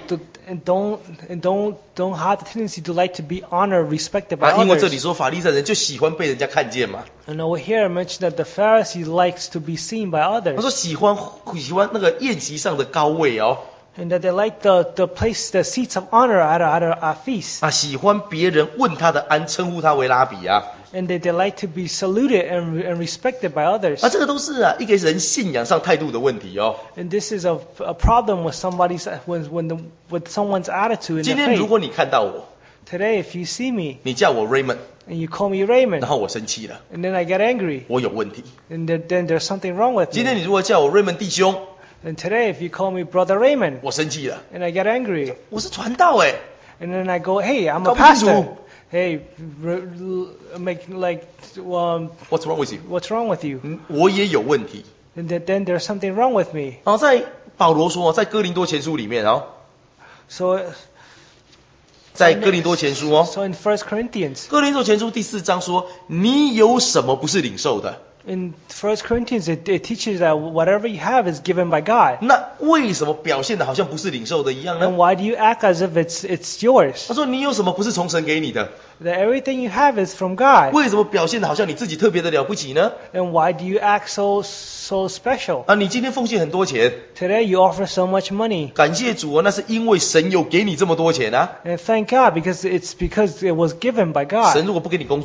have the tendency to like to be honored, respected by 啊，因为这里 others. 说法利赛人就喜欢被人家看见嘛。 And over here I mentioned that the Pharisee likes to be seen by 他 others. 说喜欢那个宴席上的高位哦， And that they like the seats of honor at a feast. 啊，喜欢别人问他的安，称呼他为拉比啊， And that they like to be saluted and respected by others. 啊，这个都是啊一个人信仰上态度的问题哦。 And this is a problem with with someone's attitude in 今 the 天如 faith. 果你看到我， Today, if you see me 你叫我 Raymond， and you call me Raymond, 然后我生气了， and then I get angry, 我有问题。 and then there's something wrong with 今天 me. 你如果叫我 Raymond 弟兄， And today, if you call me Brother Raymond, 我生气了， and I get angry, 我是传道哎， and then I go, hey, I'm a 搞不清楚。 pastor. Hey, What's wrong with you？ what's wrong with you? 我也有问题。 And then there's something wrong with me. 好，在保罗说，在哥林多前书里面哦， So 在哥林多前书哦， in 1 Corinthians, 哥林多前书第4章说，你有什么不是领受的？ in 1 Corinthians, it teaches that whatever you have is given by God. 那为什么表现的好像不是领受的一样 And 呢？ why do you act as if it's yours? 他说你有什么不是从神给你的？ That everything you have is from God. 为什么表现的好像你自己特别的了不起呢？ And why do you act so special? 啊，你今天奉献很多钱， Today you offer so much money. 感谢主啊，那是因为神有给你这么多钱啊。 And thank God because it was given by 神 God. 如果不给你工作，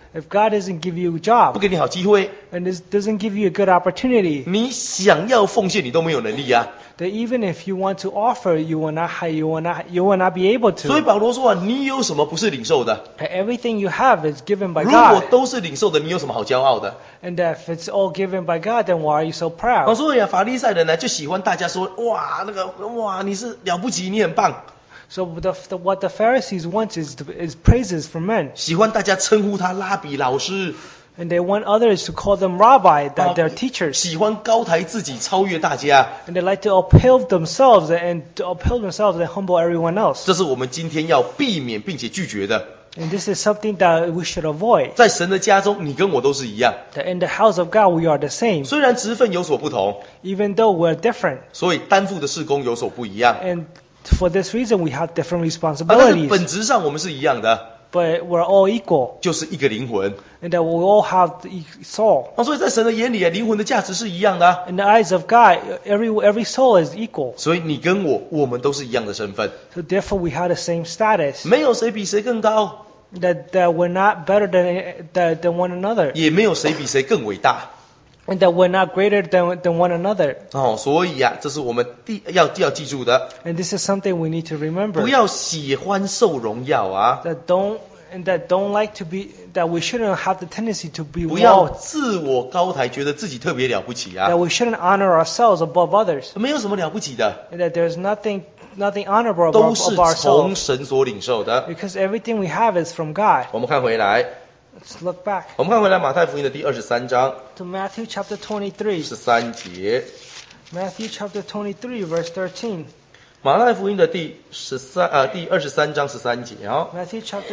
If God doesn't give you a 不 job 给你好机会， and doesn't give you a good opportunity, 你想要奉献你都没有能力啊。 that even if you want to offer, you will not be able 所以 to. 保罗说啊，你有什么不是领受的？ Everything you have is given by 如果 God. 都是领受的，你有什么好骄傲的？ And if it's all given by God, then why are you so 哦， proud? 所以啊，法利赛人呢就喜欢大家说，哇，哇，你是了不起，你很棒， So what the Pharisees want is praises from men. 喜欢大家称呼他拉比老师， And they want others to call them rabbi, that 哦 they're teachers. 喜欢高抬自己，超越大家。 And they like to uphold themselves and humble everyone else. 这是我们今天要避免并且拒绝的。 And this is something that we should avoid. 在神的家中，你跟我都是一样， That in the house of God we are the same, 虽然职分有所不同， even though we're different. 所以担负的事工有所不一样。 And for this reason we have different 但是本 responsibilities. 质上我们是一样的， But we're all equal. 就是一个灵魂。 And that we all have the soul. 哦，所以在神的眼里啊，灵魂的价值是一样的啊。 In the eyes of God, every soul is equal. 所以你跟我，我们都是一样的身份， So therefore we have the same status. 没有谁比谁更高， That we're not better than one another. 也没有谁比谁更伟大。 And that we're not greater than one another. 哦，所以啊，这是我们要记住的， And this is something we need to remember. 不要喜欢受荣耀啊， That don't like to be, that we shouldn't have the tendency to be 不要 walled. 自我高抬，觉得自己特别了不起啊 That，we shouldn't honor ourselves above others. 没有什么了不起的， And that there's nothing honorable 都 above 是 ourselves. 从神所领受的。 Because everything we have is from God. 我们看回来， Let's look back 我们看回来马太福音的第23章 to Matthew chapter 23. 13节， Matthew chapter 23 verse 13. 马太福音的第23章13节啊。 Matthew chapter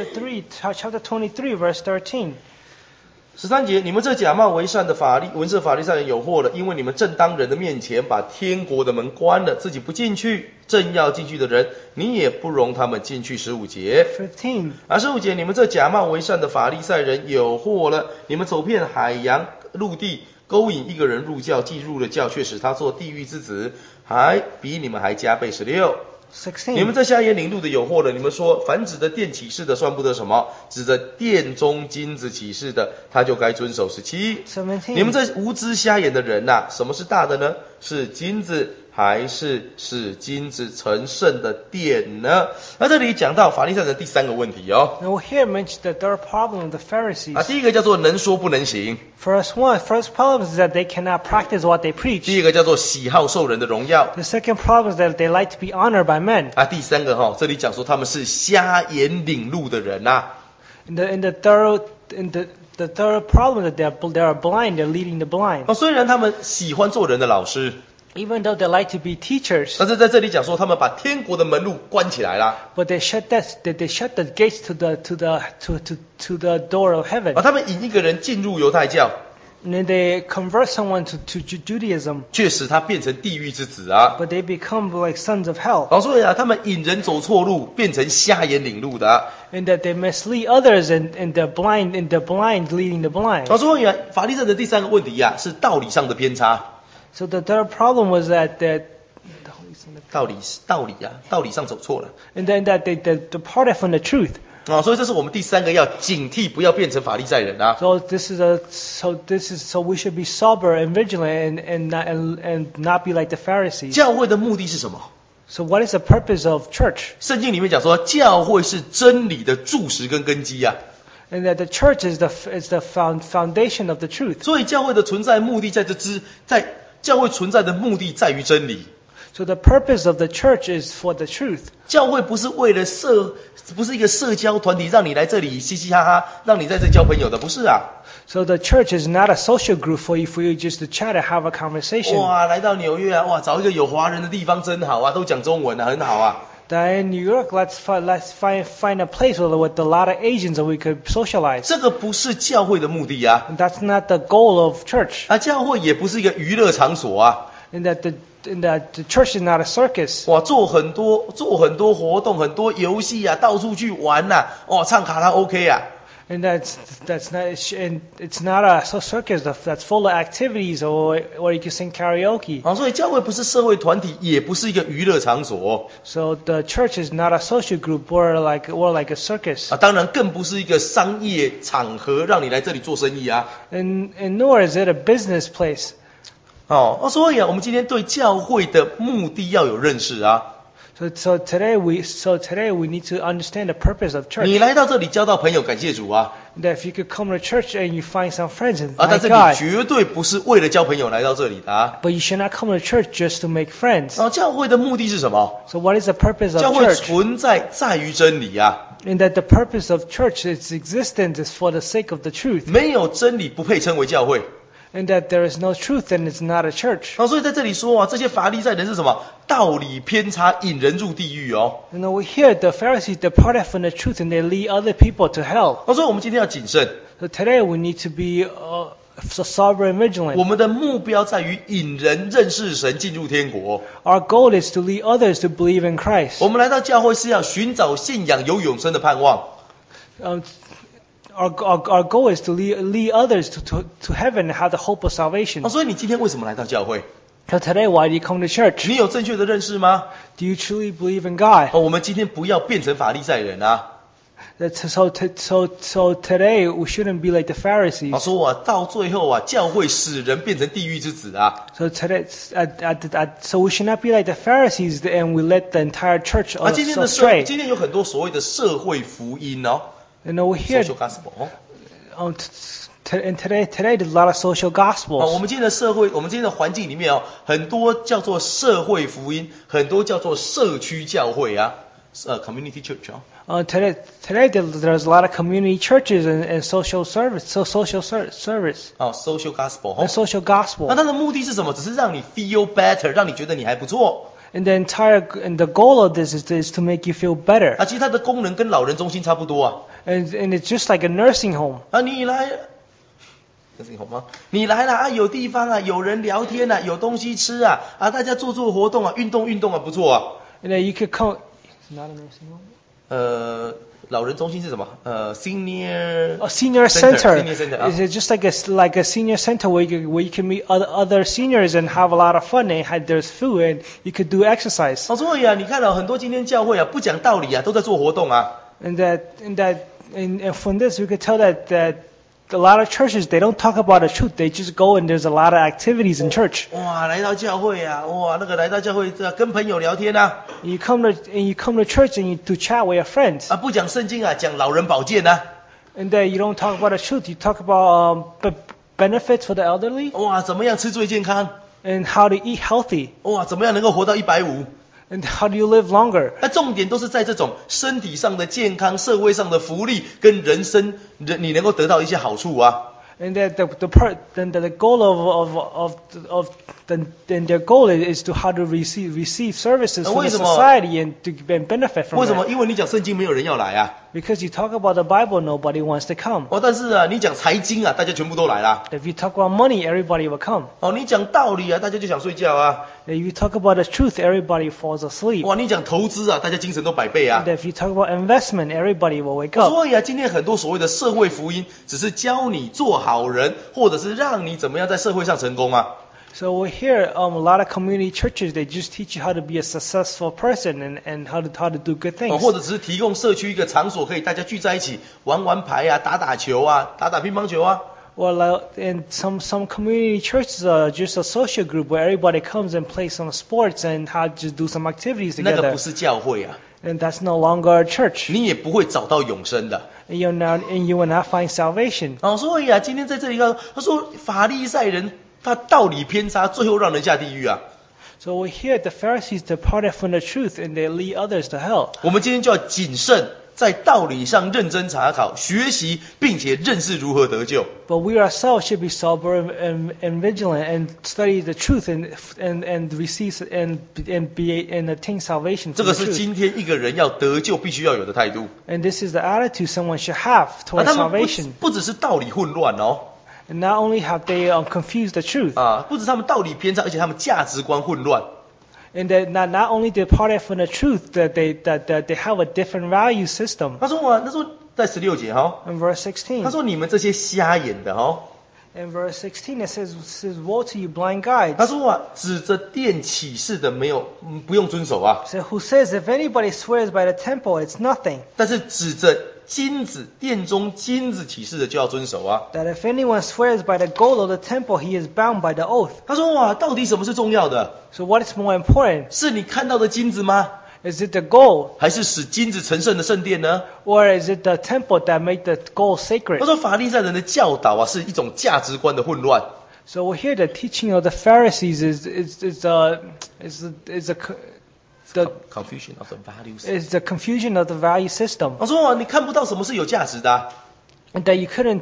23 verse 13. 13节，你们这假冒为善的文士法利赛人有祸了，因为你们正当人的面前把天国的门关了，自己不进去，正要进去的人，你也不容他们进去。15节， 15. 15节，你们这假冒为善的法利赛人有祸了，你们走遍海洋陆地，勾引一个人入教，既入了教，却使他做地狱之子，还比你们还加倍。16。你们 16. 这瞎眼领路的有祸了！你们说，凡指着殿起誓的算不得什么，指着殿中金子起誓的，他就该遵守。17。 17. 你们这无知瞎眼的人呐、什么是大的呢？是金子，还是使金子成圣的殿呢？那这里讲到法利赛人第3个问题哦。 Now here mentioned the third problem of the Pharisees. 第一个叫做能说不能行， First problem is that they cannot practice what they 第 preach. 二个叫做喜好受人的荣耀。 The second problem is that they like to be honored by men. 第3个这里讲说他们是瞎眼领路的人呐、 The third problem is that they are blind. They're leading the blind. 虽然他们喜欢做人的老师， Even though they like to be teachers, 但是在这里讲说他们把天国的门路关起来了， but they shut the gates to the door of heaven. 他们引一个人进入犹太教， And then they convert someone to Judaism, 却使他变成地狱之子啊。 but they become like sons of hell. 所以他们引人走错路，变成瞎眼领路的。 And that they mislead others and the blind leading the blind. 所以法利赛人第3个问题是道理上的偏差。 So the third problem was that 道理上走错了。 and then that they departed from the truth. 所以这是我们第3个要警惕，不要变成法利赛人啊。 So we should be sober and vigilant and not be like the Pharisees. 教会的目的是什么？ So what is the purpose of church? 圣经里面讲说，教会是真理的柱石跟根基啊。 And that the church is the foundation of the truth. 所以教会的存在目的教会存在的目的在于真理。 So the purpose of the church is for the truth. 教会不是为了不是一个社交团体，让你来这里嘻嘻哈哈，让你在这交朋友的，不是啊。 So the church is not a social group for you just to chat and have a conversation. 哇，来到纽约啊，哇，找一个有华人的地方真好啊，都讲中文啊，很好啊。 That in New York, let's find a place with a lot of Asians that we could socialize. 这个不是教会的目的啊。 And that's not the goal of church. 教会也不是一个娱乐场所啊。 And that the church is not a circus. 哇，做很多活动，很多游戏啊，到处去玩呐，唱卡拉 OK 啊。 And it's not a circus that's full of activities or you can sing karaoke. 所以教会不是社会团体，也不是一个娱乐场所。 So the church is not a social group or like a circus. 当然更不是一个商业场合，让你来这里做生意啊。 And nor is it a business place. 所以我们今天对教会的目的要有认识啊。 So today we need to understand the purpose of church. 你来到这里交到朋友，感谢主啊。 That if you could come to church and you find some friends and 但 thank 是你 God. 绝对不是为了交朋友来到这里的啊。 But you should not come to church just to make friends. 教会的目的是什么？ So what is the purpose of 教会 church? 存在于真理啊。 And that the purpose of church, its existence is for the sake of the truth. 没有真理不配称为教会。 And that there is no truth, then it's not a church. 所以在这里说啊，这些法利赛人是什么？道理偏差，引人入地狱哦。 And we hear the Pharisees departed from the truth and they lead other people to hell. 所以我们今天要谨慎。 So today we need to be so sober and vigilant. 我们的目标在于引人认识神，进入天国。 Our goal is to lead others to believe in Christ. 我们来到教会是要寻找信仰，有永生的盼望。 Our goal is to lead others to heaven and have the hope of salvation. 所以你今天为什么来到教会？ So today, why do you come to church? 你有正确的认识吗？ Do you truly believe in God? 我们今天不要变成法利赛人啊。 So today we shouldn't be like the Pharisees. 说到最后啊，教会使人变成地狱之子啊。 So today, so we should not be like the Pharisees and we let the entire church astray. 今天有很多所谓的社会福音哦。 And over here, social gospel. And today there's a lot of social gospels. 我们今天的社会，我们今天的环境里面哦，很多叫做社会福音，很多叫做社区教会啊，community church 哦。 Today there's a lot of community churches and social service. social service. social gospel. And social gospel. 那它的目的是什么？只是让你 feel better， 让你觉得你还不错。 And the goal of this is to make you feel better. 其实它的功能跟老人中心差不多啊。 And it's just like a nursing home. 你来。你来了有地方啊，有人聊天啊，有东西吃啊，大家做活动啊，运动啊，不错啊。 And you could come. It's not a nursing home. 老人中心是什么？senior center. Senior center. It's just like a senior center where you can meet other seniors and have a lot of fun. And there's food and you could do exercise. 所以啊，你看到很多今天教会啊，不讲道理啊，都在做活动啊。 And from this we could tell that a lot of churches, they don't talk about the truth. They just go and there's a lot of activities in church. 来到教会啊，来到教会跟朋友聊天啊。 You come to church and you to chat with your friends. 不讲圣经啊，讲老人保健啊。 And you don't talk about the truth. You talk about benefits for the elderly. 怎么样吃最健康？ And how to eat healthy. 怎么样能够活到150？ And how do you live longer? 重点都是在这种身体上的健康、社会上的福利跟人生，你能够得到一些好处啊。 And the goal of their goal is to how to receive services from the society and to benefit from it. 为什么？因为你讲圣经没有人要来啊。 Because you talk about the Bible, nobody wants to come. 但是啊，你讲财经啊，大家全部都来啦。 If you talk about money, everybody will come. 你讲道理啊，大家就想睡觉啊。 If you talk about the truth, everybody falls asleep. 你讲投资啊，大家精神都百倍啊。 And if you talk about investment, everybody will wake up. 所以啊，今天很多所谓的社会福音，只是教你做好人，或者是让你怎么样在社会上成功啊。 So we hear a lot of community churches, they just teach you how to be a successful person and how to do good things. 或者只是提供社区一个场所，可以大家聚在一起玩牌啊，打球啊，打乒乓球啊。 Well, and some community churches are just a social group where everybody comes and plays some sports and how to do some activities together. 那个不是教会啊。 And that's no longer a church. 你也不会找到永生的。 And you will not find salvation. 所以啊，今天在这里他说法利赛人他道理偏差，最后让人下地狱啊。 So we hear the Pharisees departed from the truth and they lead others to hell. 我们今天就要谨慎，在道理上认真查考、学习，并且认识如何得救。 But we ourselves should be sober and vigilant and study the truth and receive and attain salvation. 这个是今天一个人要得救必须要有的态度。 And this is the attitude someone should have towards salvation. 不只是道理混乱哦。 And not only have they confused the truth. 不止他们道理偏差，而且他们价值观混乱。 And that not only departed from the truth, that they have a different value system. 他说在16节哈， In verse 16. 他说你们这些瞎眼的哈， In verse 16 it says, "Woe to you, blind guides." 他说指着殿起誓的不用遵守啊， So who says if anybody swears by the temple, it's nothing. 但是指着殿中金子起誓的就要遵守啊。 That if anyone swears by the gold of the temple, he is bound by the oath. 他说到底什么是重要的？ So what is more important? 是你看到的金子吗？ Is it the gold, 还是使金子成圣的圣殿呢？ or is it the temple that make the gold 他 sacred? 说法利赛人的教导是一种价值观的混乱。 So we hear the teaching of the Pharisees the confusion of the values. is the confusion of the value system. 他说你看不到什么是有价值的啊。 That you couldn't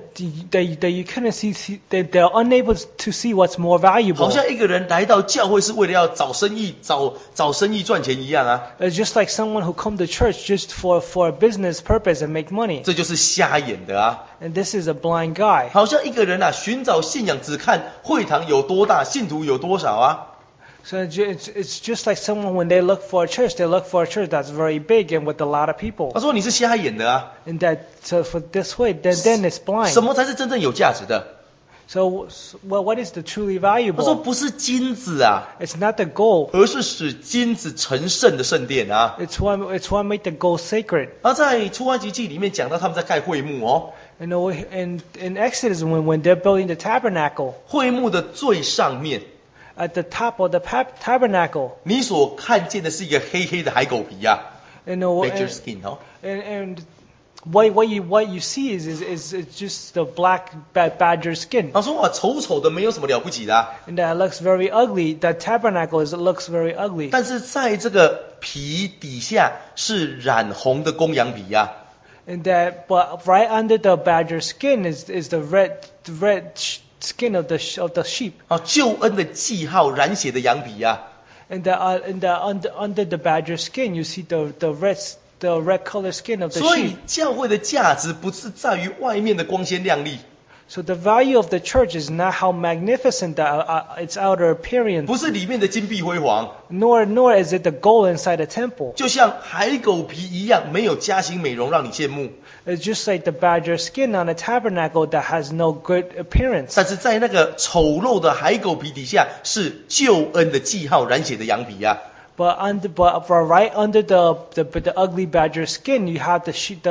see that they're unable to see what's more 好 valuable. 像一个人来到教会是为了要找生意赚钱一样啊。 It's just like someone who come to church just for a business purpose and make money. 这就是瞎眼的啊。 And this is a blind guy. 好像一个人寻找信仰只看会堂有多大，信徒有多少啊。 So it's just like someone when they look for a church, they look for a church that's very big and with a lot of people. 他说你是瞎眼的啊。 And that so for this way, then it's blind. 什么才是真正有价值的？ So what is the truly 他说 valuable? 不是金子啊， It's not the gold. 而是使金子成圣的圣殿啊。 It's what made the gold sacred. 而在出埃及记里面讲到他们在盖会幕哦， You know, in Exodus when they're building the tabernacle, 会幕的最上面， at the top of the tabernacle, 你所看见的是一个黑黑的海狗皮啊 you know, ，badger skin 哦。 and what you see is just the black badger skin. 他说丑丑的没有什么了不起的啊， And that looks very ugly. That tabernacle looks very ugly. 但是在这个皮底下是染红的公羊皮啊。 And that, but right under the badger skin is the red skin of the sheep. 救恩的记号染血的羊皮啊。 And under the badger skin, you see the red color skin of the 所以 sheep. 教会的价值不是在于外面的光鲜亮丽， So the value of the church is not how magnificent its outer appearance, 不是里面的金碧辉煌， nor is it the gold inside the temple. 就像海狗皮一样，没有嘉兴美容让你羡慕。 It's just like the badger skin on a tabernacle that has no good appearance. 但是在那个丑陋的海狗皮底下，是救恩的记号染血的羊皮啊。 But right under the ugly badger skin, you have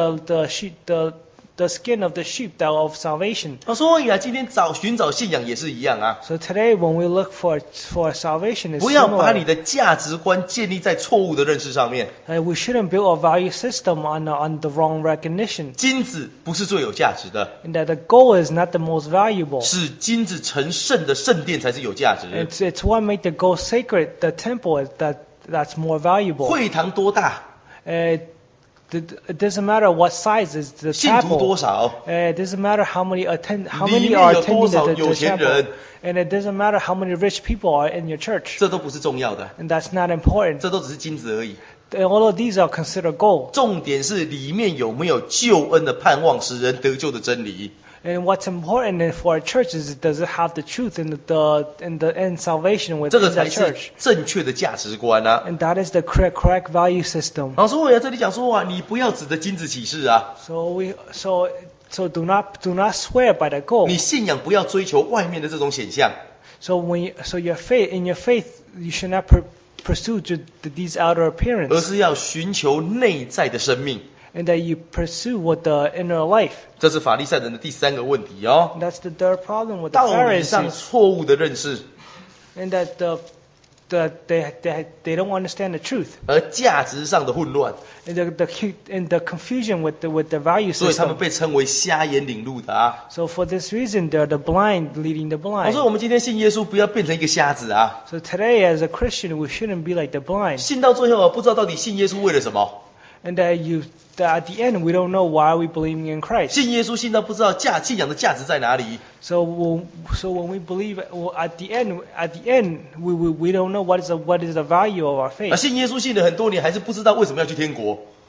the skin of the sheep of salvation. 所以今天寻找信仰也是一样啊。 So today, when we look for salvation, it's 不要把你 similar. 的价值观建立在错误的认识上面。 We shouldn't build a value system on the wrong recognition. 金子不是最有价值的， And that the gold is not the most valuable. 是金子成圣的圣殿才是有价值。 It's what made the gold sacred. The temple is that's more valuable. 会堂多大， It doesn't matter what size is the 信徒多 chapel. 少， It doesn't matter how many 里 are 面有多 attending 少 the 有钱 chapel. 人， And it doesn't matter how many rich people are in your church. 这都不是重要的， And that's not important. 这都只是金子而已。 All of these are considered gold. 重点是里面有没有救恩的盼望，使人得救的真理。 And what's important for a church is does it have the truth and the end salvation 这 within 个 the 才是 church. 正确的价值观啊。 And that is the correct value system. 老师，我要这里讲说你不要指着金子起誓啊， So do not swear by the gold. 你信仰不要追求外面的这种显象， So your faith you should not pursue these outer 而 appearance, 是要寻求内在的生命。 and that you pursue with the inner life. 这是法利赛人的第三个问题哦， And that's the third problem with the 道理上 Pharisees, 错误的认识， and that they don't understand the truth, 而价值上的混乱， and the confusion with the value 所以他们 system. 被称为瞎眼领路的啊。 So for this reason, they're the blind leading the 我 blind. 说我们今天信耶稣，不要变成一个瞎子啊！ So today, as a Christian, we shouldn't be like the blind, 信到最后不知道到底信耶稣为了什么， and that at the end we don't know why we believing in Christ. 信耶稣信到不知道信仰的价值在哪里。 So when we believe, at the end we don't know what is the value of our 啊， faith. 信耶稣信了很多年，还是不知道为什么要去天国。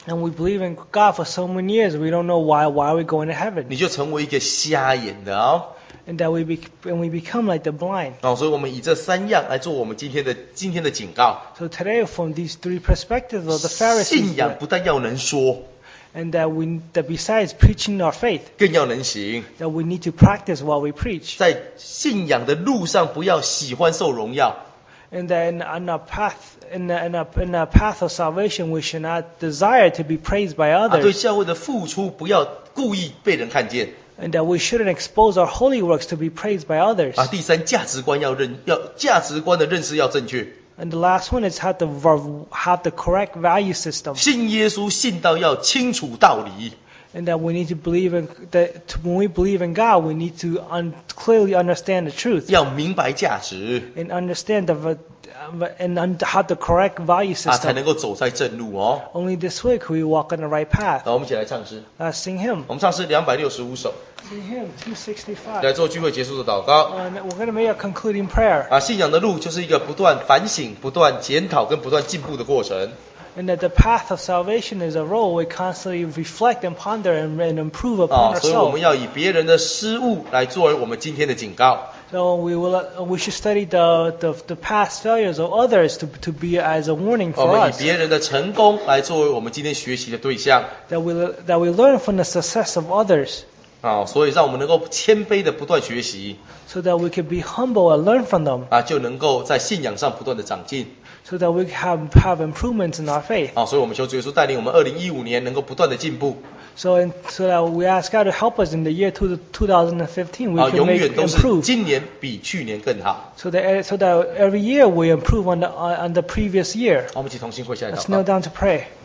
And we believe in God for so many years, we don't know why we're going to heaven. 你就成为一个瞎眼的哦。 And that we become like the blind. 所以我们以这3样来做我们今天的警告。 So today, from these 3 perspectives of the Pharisees, 信仰不但要能说， and that besides preaching our faith, 更要能行。 that we need to practice what we preach. 在信仰的路上，不要喜欢受荣耀。 And that in our path of salvation, we should not desire to be praised by 对 others. 教会的付出，不要故意被人看见。 And that we shouldn't expose our holy works to be praised by others. 第三，价值观的认识要正确。 And the last one is have the correct value system. 信耶稣信到要清楚道理。 And that we need to believe when we believe in God, we need to clearly understand the truth. 要明白价值。 And understand have the correct value 才 system. 能够走在正路哦。 Only this way can we walk on the right path. 我们一起来唱诗。 Let's sing hymn. 我们唱诗265首， Sing hymn 265. 来做聚会结束的祷告。 We're going to make a concluding prayer. 信仰的路就是一个不断反省、不断检讨跟不断进步的过程。 And that the path of salvation is a road we constantly reflect and ponder and improve upon 所以我 ourselves. 们要以别人的失误来作为我们今天的警告。 So we should study the past failures of others to be as a warning 我 for 们以 us. 别人的成功来作为我们今天学习的对象。 That we learn from the success of others. 所以让我们能够谦卑的不断学习。 So that we can be humble and learn from them. 就能够在信仰上不断的长进。 So that we have improvements in our faith. 所以我们求主耶稣带领我们2015年能够不断的进步。 So that we ask God to help us in the year 2015, we can 永远都是 improve. 今年比去年更好。 So that every year we improve on the previous year. 我们一起同心跪下来 Let's 祷告 kneel。down to pray.